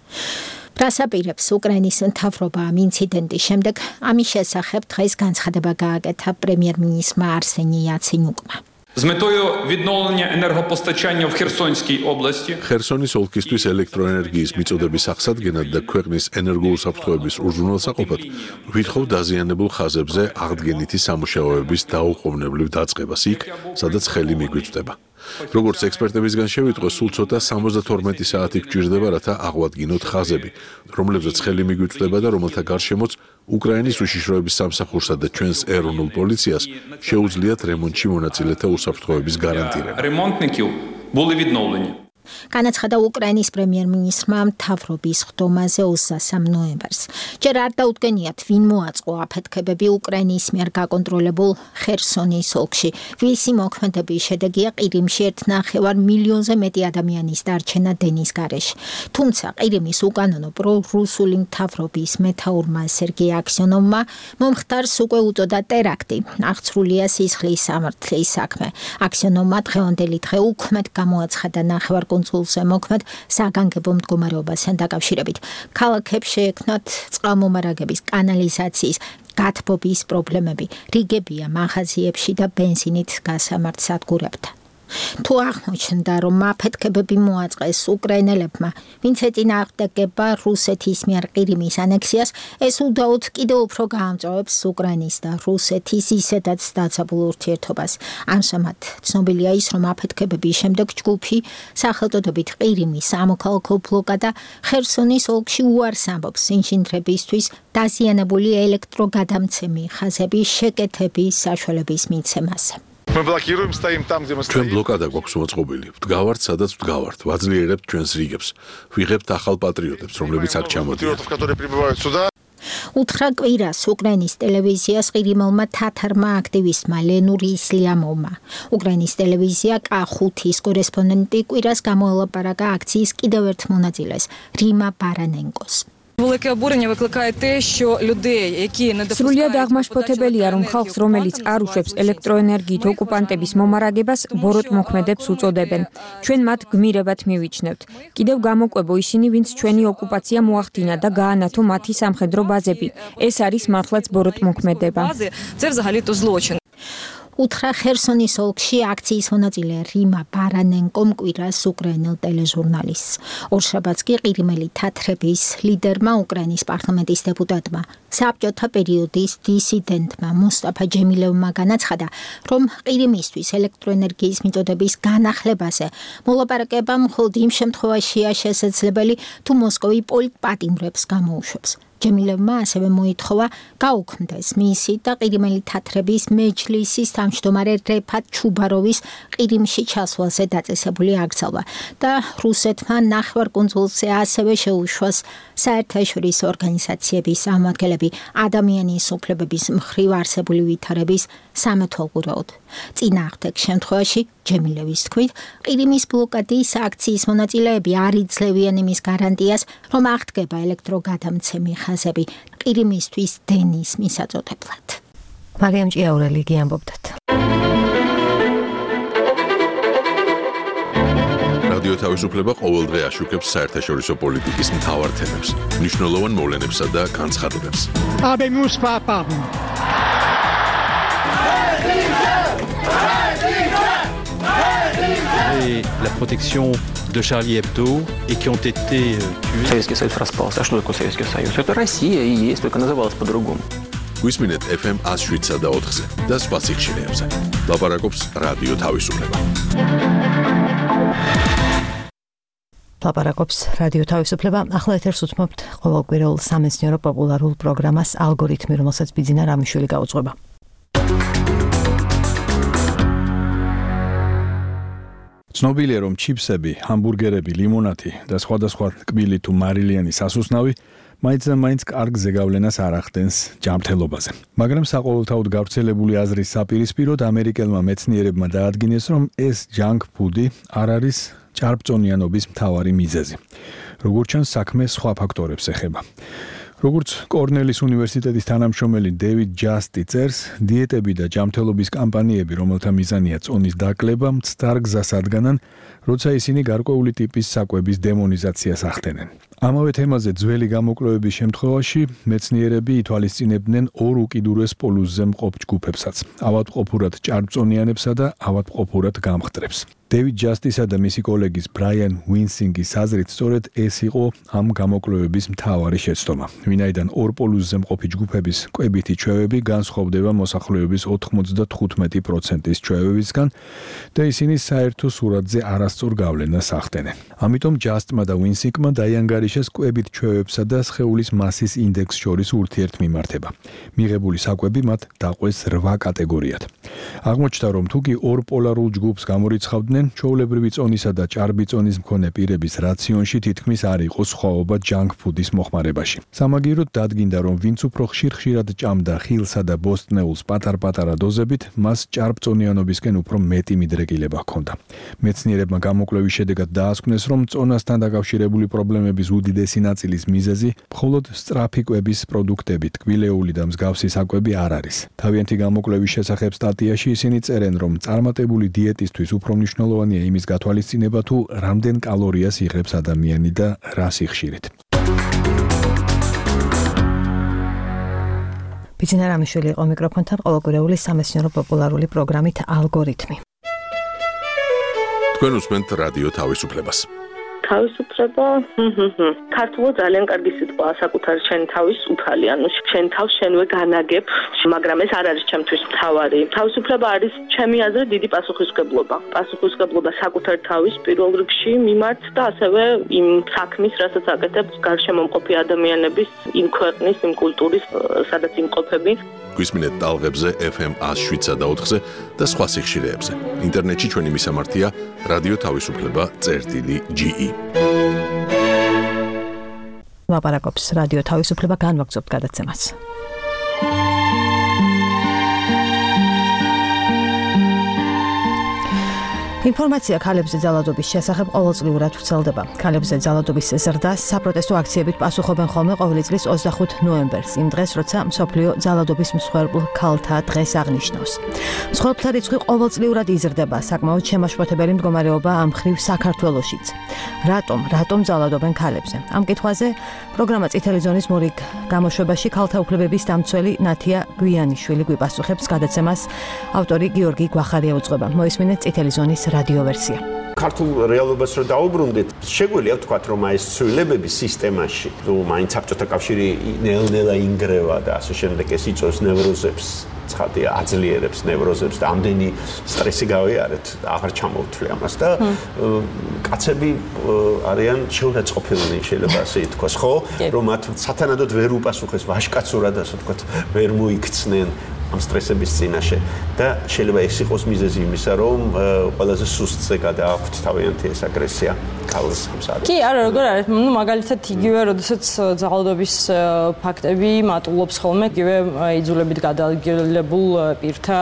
რას აპირებს უკრაინის მთავრობა ამ ინციდენტის შემდეგ, ამის შესახებ დღეს განცხადება გააკეთა პრემიერ-მინისტრმა არსენი яценюкმა. З метою відновлення енергопостачання в Херсонській області ხერსონის ოლქისთვის ელექტროენერგიის მიწოდების აღსადგენად და ქვეყნის ენერგოუსაფრთხოების უზრუნველსაყოფად ვითხოვ დაზიანებულ ხაზებზე აღდგენითი სამუშაოების დაუყოვნებლივ დაწყებას იქ, სადაც ხელი მიგვიწვდება. როგორც ექსპერტებისგან შევიტყვეს, სულ ცოტა სამოცდათორმეტი საათი გჭირდება, რათა აღვადგინოთ ხაზები, რომლებზეც ხელი მიგვიწვდება და რომელთა გარშემოც უკრაინის უშიშროების სამსახურსა და ჩვენს ეროვნულ პოლიციას შეუძლიათ რემონტში მონაწილეთა უსაფრთხოების გარანტირება. ремонтників були відновлені. განაცხადა უკრაინის პრემიერ-მინისტრმა მთავრობის ხდომაზე ოცდასამ ნოემბერს. ჯერ არ დაუდგენიათ, ვინ მოაწყო აფეთქებები უკრაინის მიერ გაკონტროლებულ ხერსონის ოლქში. ვისი მოქმედების შედეგია ყირიმში ერთნახევარ მილიონზე მეტი ადამიანის დარჩენა დენის გარეშე. თუმცა ყირიმის უკანონო პრორუსული მთავრობის მეთაურმა სერგეი აქსიონოვმა მომხდარს უკვე უწოდა ტერაქტი. აღწრულია სისხლის სამართლის საქმე. აქსიონოვმა დღევანდელი დღე უქმედ გამოაცხადა ნახევარ კონსულზე მოქმედ საგანგებო მდგომარეობასთან დაკავშირებით. ქალაქებში შეექმნათ წყალმომარაგების, კანალიზაციის, გათბობის პრობლემები, რიგებია მაღაზიებში და ბენზინით გასამართ სადგურებთან. თუ აღმოჩნდა, რომ აფეთქებები მოაწყეს უკრაინელებმა, ვინც ეწინააღმდეგება რუსეთის მიერ ყირიმის ანექსიას, ეს უდაოდ კიდევ უფრო გაამწვავებს უკრაინის და რუსეთის ისედაც დაცაბულ ურთიერთობას. ამჟამად ცნობილია ის, რომ აფეთქებების შემდეგ ჯგუფი სახელწოდებით ყირიმის სამოქალაქო ბლოკადა ხერსონის ოლქში უარს ამბობს ინჟინრებისთვის დაზიანებული ელექტროგადამცემი ხაზების შეკეთების საშუალების მიცემაზე. ჩვენ ბლოკადა გვაქვს მოწყობილი. ვდგავართ, სადაც ვდგავართ. ვაძლიერებთ ჩვენს რიგებს. ვიღებთ ახალ პატრიოტებს, რომლებიც აქ ჩამოდიან. უთხრა კვირას უკრაინის ტელევიზიას ყირიმელმა თათარმა აქტივისტმა ლენურ ისლიამოვმა. უკრაინის ტელევიზია კა ხუთის კორესპონდენტი კვირას გამოელაპარაკა აქციის კიდევ ერთ მონაწილეს, რიმა ბარანენკოს. Велике обурення викликає те, що людей, які не სრულიად აღმაშფოთებელია, რომ ხალხს, რომელიც არ უშვებს ელექტროენერგიით ოკუპანტების მომარაგებას, ბოროტმოქმედებს უწოდებენ. ჩვენ მათ გმირებად მივიჩნევთ. კიდევ გამოკვებო ისინი, ვინც ჩვენი ოკუპაცია მოახდინა და გაანათო მათი სამხედრო ბაზები. ეს არის მართლაც ბოროტმოქმედება. Це взагалі-то злочин. უთხრა ხერსონის ოლქში აქციის მონაწილე რიმა ბარანენკომ კვირას უკრაინელ ტელეჟურნალისტს. ორშაბათს კი ყირიმელი თათრების ლიდერმა უკრაინის პარლამენტის დეპუტატმა საბჭოთა პერიოდის დისიდენტმა მუსტაფა ჯემილევმა განაცხადა, რომ ყირიმისთვის ელექტროენერგიის მიწოდების განახლებაზე მოლაპარაკება მხოლოდ იმ შემთხვევაშია შესაძლებელი, თუ მოსკოვი პოლიტპატიმრებს გამოუშვებს. ჯემილევმა ასევე მოითხოვა გაუქმდეს მისი და ყირიმელი თათრების მეჯლისის თავმჯდომარე რეფათ ჩუბაროვის ყირიმში ჩასვლაზე დაწესებული აკრძალვა და რუსეთმა ნახევარკუნძულზე ასევე შეუშვას საერთაშორისო ორგანიზაციების წარმომადგენლები ადამიანის უფლებების მხრივ არსებული ვითარების სამეთვალყურეოდ. წინააღმდეგ შემთხვევაში ჯემილევის თქმით, ყირიმის ბლოკადის აქციის მონაწილეები არ იძლევიან იმის გარანტიას, რომ აღდგება ელექტროგადამცემი ხაზები ყირიმისთვის დენის მისაწოდებლად. მარიამ ჭიაურელი გიამბობდათ. რადიო თავისუფლება ყოველდღე აშუქებს საერთაშორისო პოლიტიკის მთავარ თემებს, მნიშვნელოვან მოვლენებსა და განცხადებებს. Habemus papam. Et la protection de Charlie Hebdo et qui ont été tués. Советский Союз распался. А что такое Советский Союз? Это Россия и есть, только называлась по-другому. გვისმინეთ эф эм one oh seven და ოთხზე და სხვა სიხშირეებზე. ლაპარაკობს რადიო თავისუფლება. ლაპარაკობს რადიო თავისუფლება. ახლა ეთერს უთმობთ ყოველკვირეულ სამეცნიერო პოპულარულ პროგრამას ალგორითმი, რომელსაც ბიძინა რამიშვილი გაუძღვება. ცნობილია, რომ ჩიფსები, ჰამბურგერები, ლიმონათი და სხვადასხვა ტკბილი თუ მარილიანი სასუსნავი მაინც და მაინც კარგ ზეგავლენას არ ახდენს ჯანმრთელობაზე. მაგრამ საყოველთაოდ გავრცელებული აზრის საპირისპიროდ ამერიკელმა მეცნიერებმა დაადგინეს, რომ ეს ჯანკ ფუდი არ არის ჭარბწონიანობის მთავარი მიზეზი. როგორც ჩანს, საქმე სხვა ფაქტორებს ეხება. როგორც კორნელის უნივერსიტეტის თანამშრომელი დევიდ ჯასტი წერს, დიეტები და ჯანმრთელობის კამპანიები, რომელთა მიზანია წონის დაკლება, მცდარ გზას ადგანან, როცა ისინი გარკვეული ტიპის საკვების დემონიზაციას ახდენენ. ამავე თემაზე ძველი გამოკვლევების შემთხვევაში მეცნიერები ითვალისწინებდნენ ორ უკიდურეს პოლუსზე მყოფ ჯგუფებსაც, ავადმყოფურად ჭარბწონიანებსა და ავადმყოფურად გამხდრებს. დევიდ ჯასტისა და მისი კოლეგის ბრაიან უინსინგის აზრით, სწორედ ეს იყო ამ გამოკვლევების მთავარი შეცდომა, ვინაიდან ორ პოლუსზე მყოფი ჯგუფების კვებითი ჩვევები განსხვავდება მოსახლეობის ოთხმოცდათხუთმეტი პროცენტის ჩვევებისგან და ისინი საერთო სურათზე არასწორ გავლენას ახდენენ. ამიტომ ჯასტმა და უინსინგმა დაიანგარიშეს კვებით ჩვევებსა და სხეულის მასის ინდექსს შორის ურთიერთმიმართება. მიღებული საკვები მათ დაყვეს რვა კატეგორიად. აღმოჩნდა, რომ თუკი ორ პოლარულ ჯგუფს გამორიცხავდნენ, ჩვეულებრივი წონისა და ჭარბი წონის მქონე პირების რაციონში თითქმის არ იყო სხვაობა ჯანკ ფუდის მოხმარებაში. სამაგიეროდ დადგინდა, რომ ვინც უფრო ხშირ-ხშირად ჭამდა ხილსა და ბოსტნეულს პატარ-პატარა დოზებით, მას ჭარბწონიანობისკენ უფრო მეტი მიდრეკილება ჰქონდა. მეცნიერებმა გამოკვლევის შედეგად დაასკვნეს, რომ წონასთან დაკავშირებული პრობლემების უდიდესი ნაწილის მიზეზი მხოლოდ სწრაფი კვების პროდუქტები, ტკბილეული და მსგავსი საკვები არ არის. თავიანთი გამოკვლევის შესახებ სტატიაში ისინი წერენ, რომ წარმატებული დიეტისთვის უფრო მნიშვნელოვანია იმის გათვალისწინება, თუ რამდენ კალორიას იღებს ადამიანი და რა სიხშირით. ბიძინა რამიშვილი იყო მიკროფონთან, ყოველკვირეული სამეცნიერო პოპულარული პროგრამით ალგორითმი. თქვენ უსმენთ რადიო თავისუფლებას. თავისუფლება, ქართულად ძალიან კარგი სიტყვაა საკუთარი შენი თავის უფალი, ანუ შენ თავს შენვე განაგებ, მაგრამ ეს არ არის ჩემთვის მთავარი. თავისუფლება არის ჩემი აზრით დიდი პასუხისმგებლობა. პასუხისმგებლობა საკუთარი თავის პირველ რიგში მიმართ და ასევე იმ საქმის, რასაც აკეთებს გარშემო მყოფი ადამიანების, იმ ქვეყნის, იმ კულტურის, სადაც იმყოფები. გვისმინეთ ტალღებზე ეფ ემ one oh seven და ოთხზე და სხვა სიხშირეებზე. ინტერნეტში ჩვენი მისამართია რადიო თავისუფლება წერტილი ჯი ი. ლაპარაკობს რადიო თავისუფლება, განვაგრძობთ გადაცემას. ინფორმაცია ქალებზე ძალადობის შესახებ ყოველწლიურად ვრცელდება. ქალებზე ძალადობის ზრდას საპროტესტო აქციებით პასუხობენ ხოლმე ყოველი წლის ოცდახუთ ნოემბერს, იმ დღეს, როცა მსოფლიო ძალადობის მსხვერპლ ქალთა დღეს აღნიშნავს. მსხვერპლთა რიცხვი ყოველწლიურად იზრდება, საკმაოდ შემაშფოთებელი მდგომარეობა ამ მხრივ საქართველოშიც. რატომ, რატომ ძალადობენ ქალებზე? ამ კითხვაზე პროგრამა წითელი ზონის მორიგ გამოშვებაში ქალთა უფლებების დამცველი ნათია გვიანიშვილი გვიპასუხებს. გადაცემას ავტორი გიორგი გვახარია უძღვება. მოისმინეთ წითელი ზონის რადიო ვერსია. ქართულ რეალობას რო დაუბრუნდით, შეგვიძლია ვთქვათ, რომ აი ეს ცვლილებები სისტემაში, რომ მაინც საბჭოთა კავშირი ნელ-ნელა ინგრევა და ასე შემდეგ ეს იწვევს ნევროზებს, ცხადია, აძლიერებს ნევროზებს და ამდენი სტრესი გავიარეთ, აღარ ჩამოვთვლი ამას და კაცები არიან შეურაცხყოფილნი, შეიძლება ასე ითქვას, ხო? რომ მათ სათანადოდ ვერ უპასუხეს ვაჟკაცურად, ასე ვთქვათ, ვერ მოიქცნენ ამ სტრესების წინაშე და შეიძლება ეს იყოს მიზეზი იმისა, რომ ყველაზე სუსტზე გადააქვთ თავიანთი ეს აგრესია ქალს სამსარგებლო. კი, არა, როგორ არის? ნუ მაგალითად იგივე, როდესაც ძალადობის ფაქტები მატულობს ხოლმე, იგივე იძულებით გადაგილებულ პირთა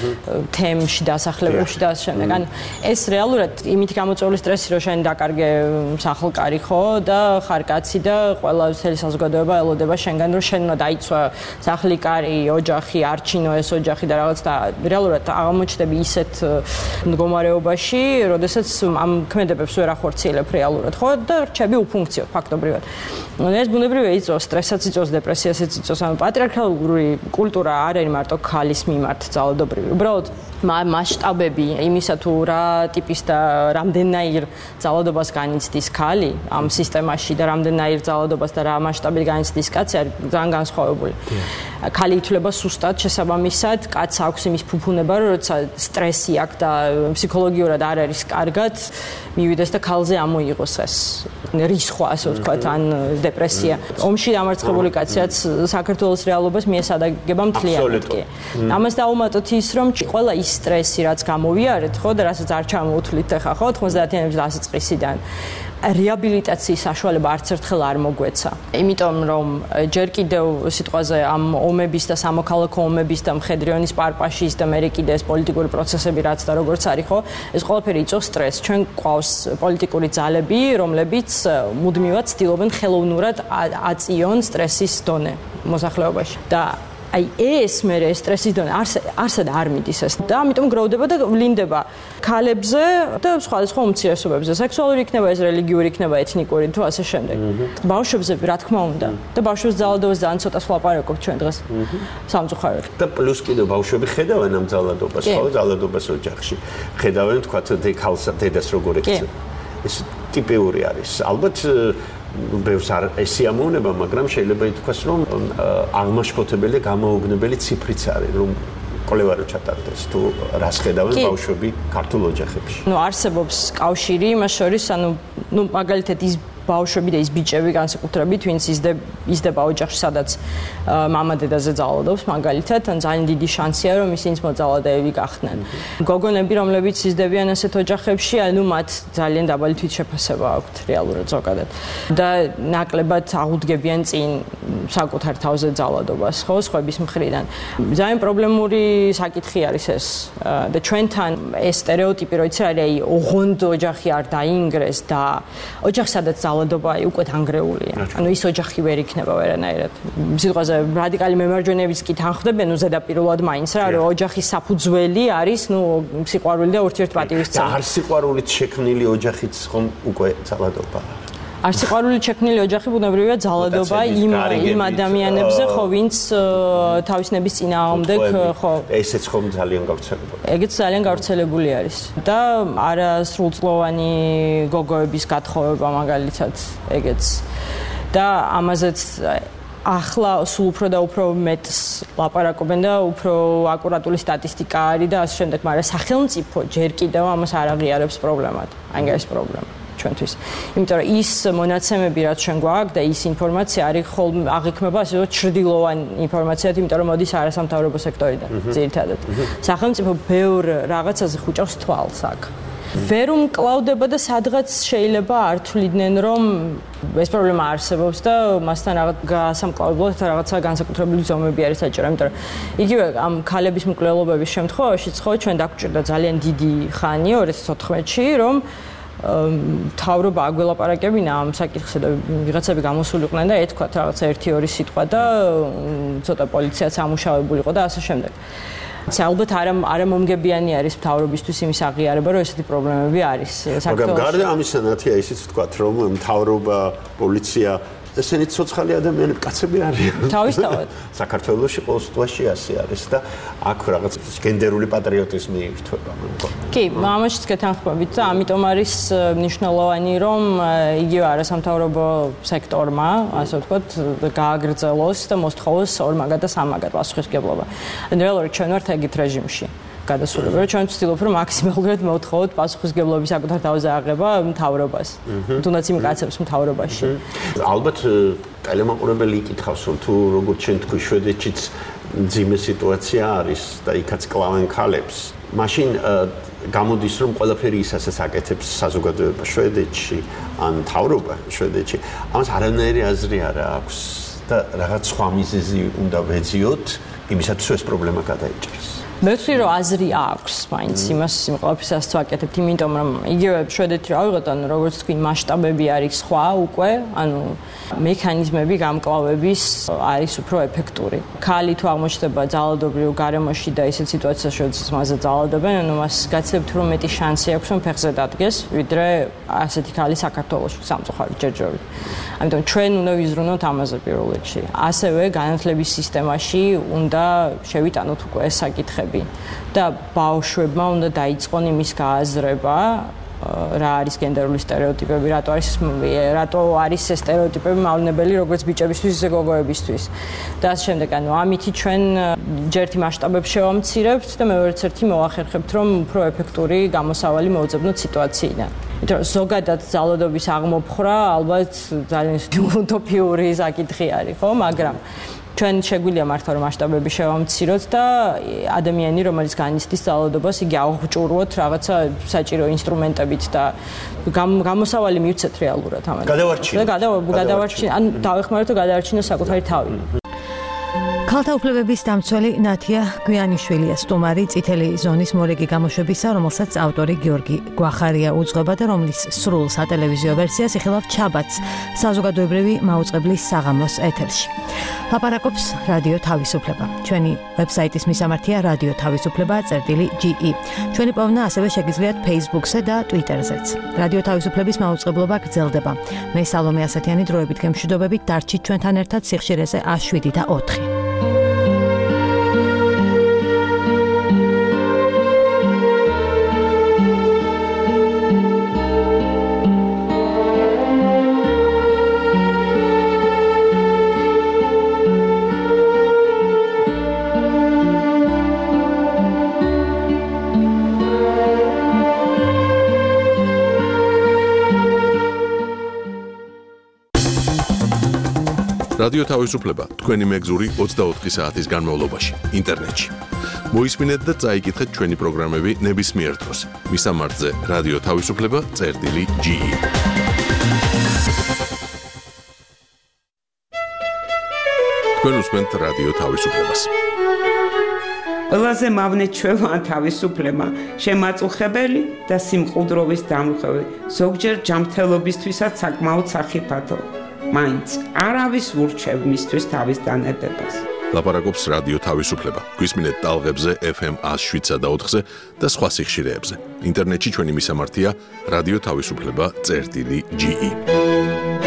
თემში, დასახლებებში და ასე შემდეგ. ანუ ეს რეალურად იმით გამოწვეული სტრესი, რომ შენ დაკარგე სახლკარი ხო და ხარ კაცი და ყველა მთელი საზოგადოება ელოდება შენგან, რომ შენ უნდა დაიცვა სახლი, კარი, ოჯახი, არჩინო ეს ოჯახი და რაღაც და რეალურად აღმოჩნდები ისეთ მდგომარეობაში, როდესაც ამ ქმედებებს ვერ ახორციელებ რეალურად, ხო და რჩები უფუნქციოდ ფაქტობრივად. ეს ბუნებრივია იწვევს სტრესაც, იწვევს დეპრესიასაც, იწვევს ამ პატრიარქალური კულტურა არ არის მარტო ქალის მიმართ ძალადობრივი. უბრალოდ მასშტაბები იმისა თუ რა ტიპის და რამდენნაირ ძალადობას განიცდის ქალი ამ სისტემაში და რამდენნაირ ძალადობას და რა მასშტაბით განიცდის კაცი არის ძალიან განსხვავებული. ქალი ითვლება სუსტად, შესაბამისად, კაცს აქვს იმის ფუფუნება, რომ როცა სტრესი აქვს და ფსიქოლოგიურად არ არის კარგად, მივიდეს და ქალზე ამოიღოს ეს რისხვა, ასე ვთქვათ, ან დეპრესია. ომში დამარცხებული კაციაც საქართველოს რეალობას მიესადაგება მთლიანად კი. ამას დავუმატოთ ის, რომ ყველა ის სტრესი, რაც გამოვიარეთ, ხო და რასაც არ ჩამოუთვლით ახლა, ხო, თხმოცდაათიანების დასაწყისიდან. რეაბილიტაციის საშუალება არც ერთხელ არ მოგვეცა. იმიტომ რომ ჯერ კიდევ სიტყვაზე ამ ომების და სამოქალაქო ომების და მხედრიონის პარპაშის და მე კიდე ეს პოლიტიკური პროცესები რაც და როგორც არის, ხო, ეს ყველაფერი იწვევს სტრესს. ჩვენ გვყავს პოლიტიკური ძალები, რომლებიც მუდმივად ცდილობენ ხელოვნურად აწიონ სტრესის დონე მოსახლეობაში. და აი ეს მე ეს სტრესის დონე არსად არ მიდის ეს და ამიტომ გროვდება და ვლინდება ქალებზე და სხვადასხვა უმცირესობებზე. სექსუალური იქნება, ეს რელიგიური იქნება, ეთნიკური თუ ასე შემდეგ. ბავშვებზე რა თქმა უნდა და ბავშვებს ძალადობას ძალიან ცოტას ვლაპარაკობთ ჩვენ დღეს სამწუხაროდ. და პლუს კიდევ ბავშვები ხედავენ ამ ძალადობას, ხო, ძალადობას ოჯახში. ხედავენ თქვათ დედას, დედას როგორ ექცევა. ეს ტიპიური არის. ალბათ ბევრს არ ესიამოვნება, მაგრამ შეიძლება ითქვას, რომ აღმაშფოთებელი გამოუგნებელი ციფრიც არის, რომ კვლევა რო ჩატარდეს თუ რას ხედავენ ბავშვები ქართულ ოჯახებში. ნუ არსებობს კავშირი იმას შორის, ანუ ნუ მაგალითად ის ბავშვები და ის ბიჭები განსაკუთრებით, ვინც იზრდება ოჯახში, სადაც მამა დედაზე ძალადობს, მაგალითად, ან ძალიან დიდი შანსია, რომ ისინიც მოძალადეები გახდნენ. გოგონები, რომლებიც იზრდებიან ასეთ ოჯახებში, ანუ მათ ძალიან დაბალი თვითშეფასება აქვთ რეალურად ზოგადად. და ნაკლებად აღუდგებიან წინ საკუთარ თავზე ძალადობას, ხო, სხვების მხრიდან. ძალიან პრობლემური საკითხი არის ეს. და ჩვენთან ეს სტერეოტიპი, რო იცი, არის აი ოღონდ ოჯახი არ დაინგრეს და ოჯახი სადაც ძალადობა უკვე დანგრეულია. ანუ ის ოჯახი ვერ იქნება ვერანაირად. სიტყვაზე რადიკალი მემარჯვენეებიც კი თანხმდებიან, ნუ ზედაპირულად მაინც რა, რომ ოჯახის საფუძველი არის, ნუ სიყვარული და ურთიერთპატივისცემა. და არ სიყვარულით შექმნილი ოჯახიც ხომ უკვე ძალადობაა. არც სიყვარული შექმნილი ოჯახი ბუნებრივია ძალადობა იმ იმ ადამიანებზე, ხო, ვინც თავისნების წინააღმდეგ, ხო. ესეც ხომ ძალიან გავრცელებული. ეგეც ძალიან გავრცელებული არის. და არა სრულწლოვანი გოგოების გათხოვება მაგალითად, ეგეც. და ამაზეც ახლა სულ უფრო და უფრო მეტს ლაპარაკობენ და უფრო აკურატული სტატისტიკა არის და ასე შემდეგ, მაგრამ სახელმწიფო ჯერ კიდევ ამას არ აღიარებს პრობლემად. აი ეს პრობლემა ჩვენთვის. იმიტომ რომ ის მონაცემები რაც ჩვენ გვაქვს და ის ინფორმაცია არის ხოლმე აღიქმება ასე რომ ჩრდილოვან ინფორმაციად, იმიტომ რომ მოდის არასამთავრობო სექტორიდან ძირითადად. სახელმწიფო ბევრ რაღაცაზე ხუჭავს თვალს აქ. ვერ უმკლავდება და სადღაც შეიძლება არ თვლიდნენ რომ ეს პრობლემა არსებობს და მასთან რაღაც გასამკლავებლად რაღაცა განსაკუთრებული ზომები არის საჭირო, იმიტომ რომ იგივე ამ ქალების მკვლელობების შემთხვევაშიც ხო ჩვენ დაგვჭირდა ძალიან დიდი ხანი ორი ათას ოთხმეტში რომ მთავრობა აგველაპარაკებინა ამ საკითხზე და ვიღაცები გამოსულიყვნენ და ეთქვათ რაღაცა ერთი ორი სიტყვა და ცოტა პოლიციაც ამუშავებული იყო და ასე შემდეგ. ალბათ არა არა მომგებიანი არის მთავრობისთვის იმის აღიარება, რომ ესეთი პრობლემები არის საქართველოში. მაგრამ გარდა ამისა, ნათია, ისიც ვთქვათ, რომ მთავრობა, პოლიცია ესენი ცოცხალი ადამიანები, კაცები არიან. თავისთავად. საქართველოში ყოველ შემთხვევაში ასე არის და აქ რაღაც გენდერული პატრიოტიზმი ირთვება მგონი. კი, ამაშიც გეთანხმებით და ამიტომ არის მნიშვნელოვანი, რომ იგივე არასამთავრობო სექტორმა, ასე ვთქვათ, გააგრძელოს და მოსთხოვოს ორმაგად და სამაგად პასუხისმგებლობა. რეალურად ჩვენ ვართ ეგეთ რეჟიმში. გადასულები, რომ ჩვენ ვცდილობთ, რომ მაქსიმალურად მოვთხოვოთ პასუხისმგებლობის საკუთარ თავზე აღება მთავრობას. თუნდაც იმ კაცებს მთავრობაში. ალბათ ტელემაყურებელი იკითხავს, რომ თუ როგორც ჩვენ თქვი, შვედეთშიც ძიმე სიტუაცია არის და იქაც კლავენ ქალებს. მაშინ გამოდის, რომ ყველაფერი ისასაც აკეთებს საზოგადოება შვედეთში, ან მთავრობა შვედეთში. ამას არანაირი აზრი არ აქვს და რაღაც სხვა მიზეზი უნდა ვეძიოთ, იმისათვის ეს პრობლემა გადაიჭრას. მე ვთვლი რომ აზრი აქვს მაინც იმას იმ ყველაფერსაც ვაკეთებთ, იმიტომ რომ იგივე შვედეთი რა ვიღოთ, ანუ როგორც თქვი, მასშტაბები არის სხვა უკვე, ანუ მექანიზმები გამკლავების არის უფრო ეფექტური. ქალი თუ აღმოჩნდება ძალადობრივ გარემოში და ისეთ სიტუაციაში, როდესაც მასზე ძალადობენ, ანუ მას გაცლებთ რომ მეტი შანსი აქვს რომ ფეხზე დადგეს, ვიდრე ასეთი ქალი საქართველოში სამწუხაროდ ჯერჯერობით. ამიტომ ჩვენ უნდა ვიზრუნოთ ამაზე პირველ რიგში. ასევე განათლების სისტემაში უნდა შევიტანოთ უკვე ეს საკითხები და ბავშვებმა უნდა დაიწყონ იმის გააზრება, რა არის გენდერული სტერეოტიპები, რატო არის რატო არის ეს სტერეოტიპები მავნებელი როგორც ბიჭებისთვის, ისე გოგოებისთვის. და ამ შემდეგ, ანუ ამითი ჩვენ ჯერთი მასშტაბებს შევამცირებთ და მეორეც ერთი მოახერხებთ, რომ უფრო ეფექტური გამოსავალი მოვუძებნოთ სიტუაციიდან. იმიტომ რომ ზოგადად ძალადობის აღმოფხრა ალბათ ძალიან უტოპიური საკითხი არის, ხო, მაგრამ ჩვენ შეგვიძლია მართლა რომ მასშტაბები შევამციროთ და ადამიანი რომელიც განიცდის ძალადობას, იგი აღჭურვოთ რაღაცა საჭირო ინსტრუმენტებით და გამოსავალი მივცეთ რეალურად ამან. გადავარჩინოთ. გადავარჩინოთ, ან დავეხმაროთ და გადავარჩინოთ საკუთარი თავი. ქალთა უფლებების დამცველი ნათია გვიანიშვილია სტუმარი წითელი ზონის მორიგი გამოშვებისა, რომელსაც ავტორი გიორგი გვახარია უძღვება და რომლის სრულ სატელევიზიო ვერსიას იხილავ ჩაბათს საზოგადოებრივი მაუწყებლის საღამოს ეთერში. ლაპარაკობს რადიო თავისუფლება. ჩვენი ვებსაიტის მისამართია რადიო თავისუფლება წერტილი ჯი ი. ჩვენი პოვნა ასევე შეგიძლიათ Facebook-ზე და Twitter-ზეც. რადიო თავისუფლების მაუწყებლობა გრძელდება. მე სალომე ასათიანი დროებით გემშვიდობებით, დარჩით ჩვენთან ერთად სიხშირეზე ას შვიდი და ოთხი. რადიო თავისუფლება თქვენი მეგზური ოცდაოთხი საათის განმავლობაში ინტერნეტში. მოისმინეთ და წაიკითხეთ ჩვენი პროგრამები ნებისმიერ დროს. მისამართზე რადიო თავისუფლება წერტილი ჯი ი. თქვენ უსმენთ რადიო თავისუფლებას. ყველაზე მავნე ჩვევა თავისუფლება, შემაწუხებელი და სიმყუდროვის დამხები, ზოგჯერ ჯანმრთელობისთვისაც საკმაოდ სახიფათო. მაინც არავის ურჩევ მისთვის თავის დანებებას. ლაპარაკობს რადიო თავისუფლება. გვისმინეთ ტალღებზე ეფ ემ ას შვიდსა და ოთხზე და სხვა სიხშირეებზე. ინტერნეტში ჩვენი მისამართია რადიო თავისუფლება წერტილი ჯი ი.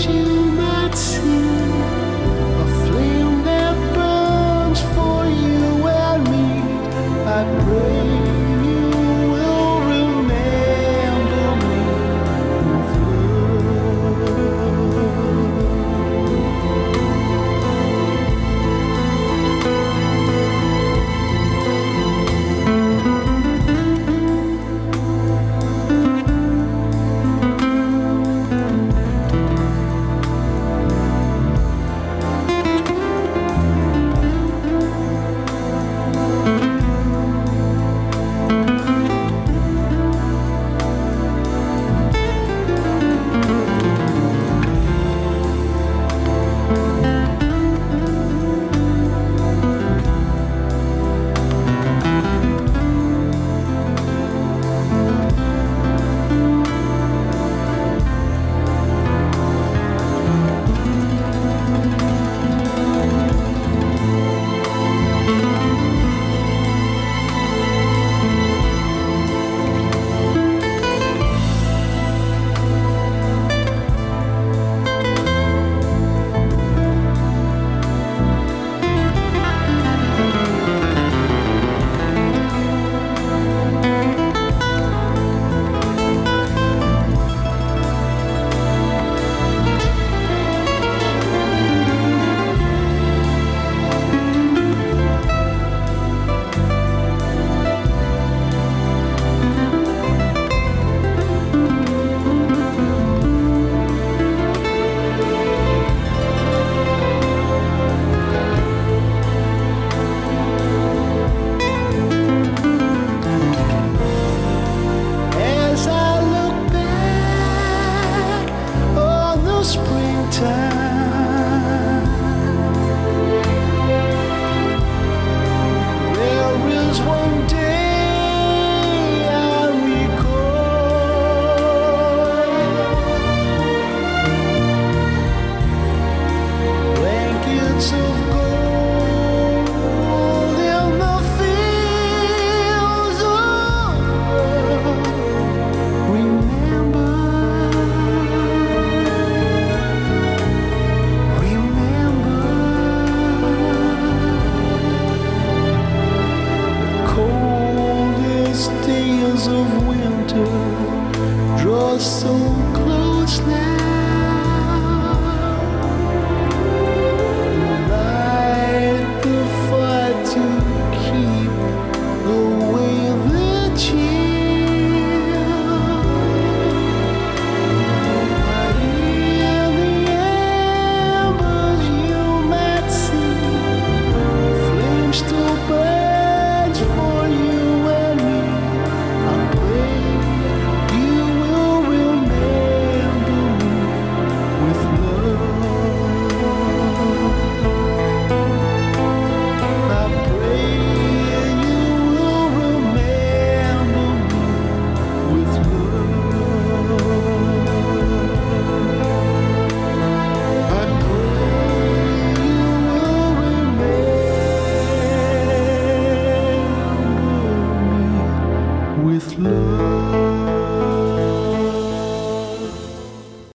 you might see a flame that burns for you and me. I pray you will remember me with as I look back on the springtime.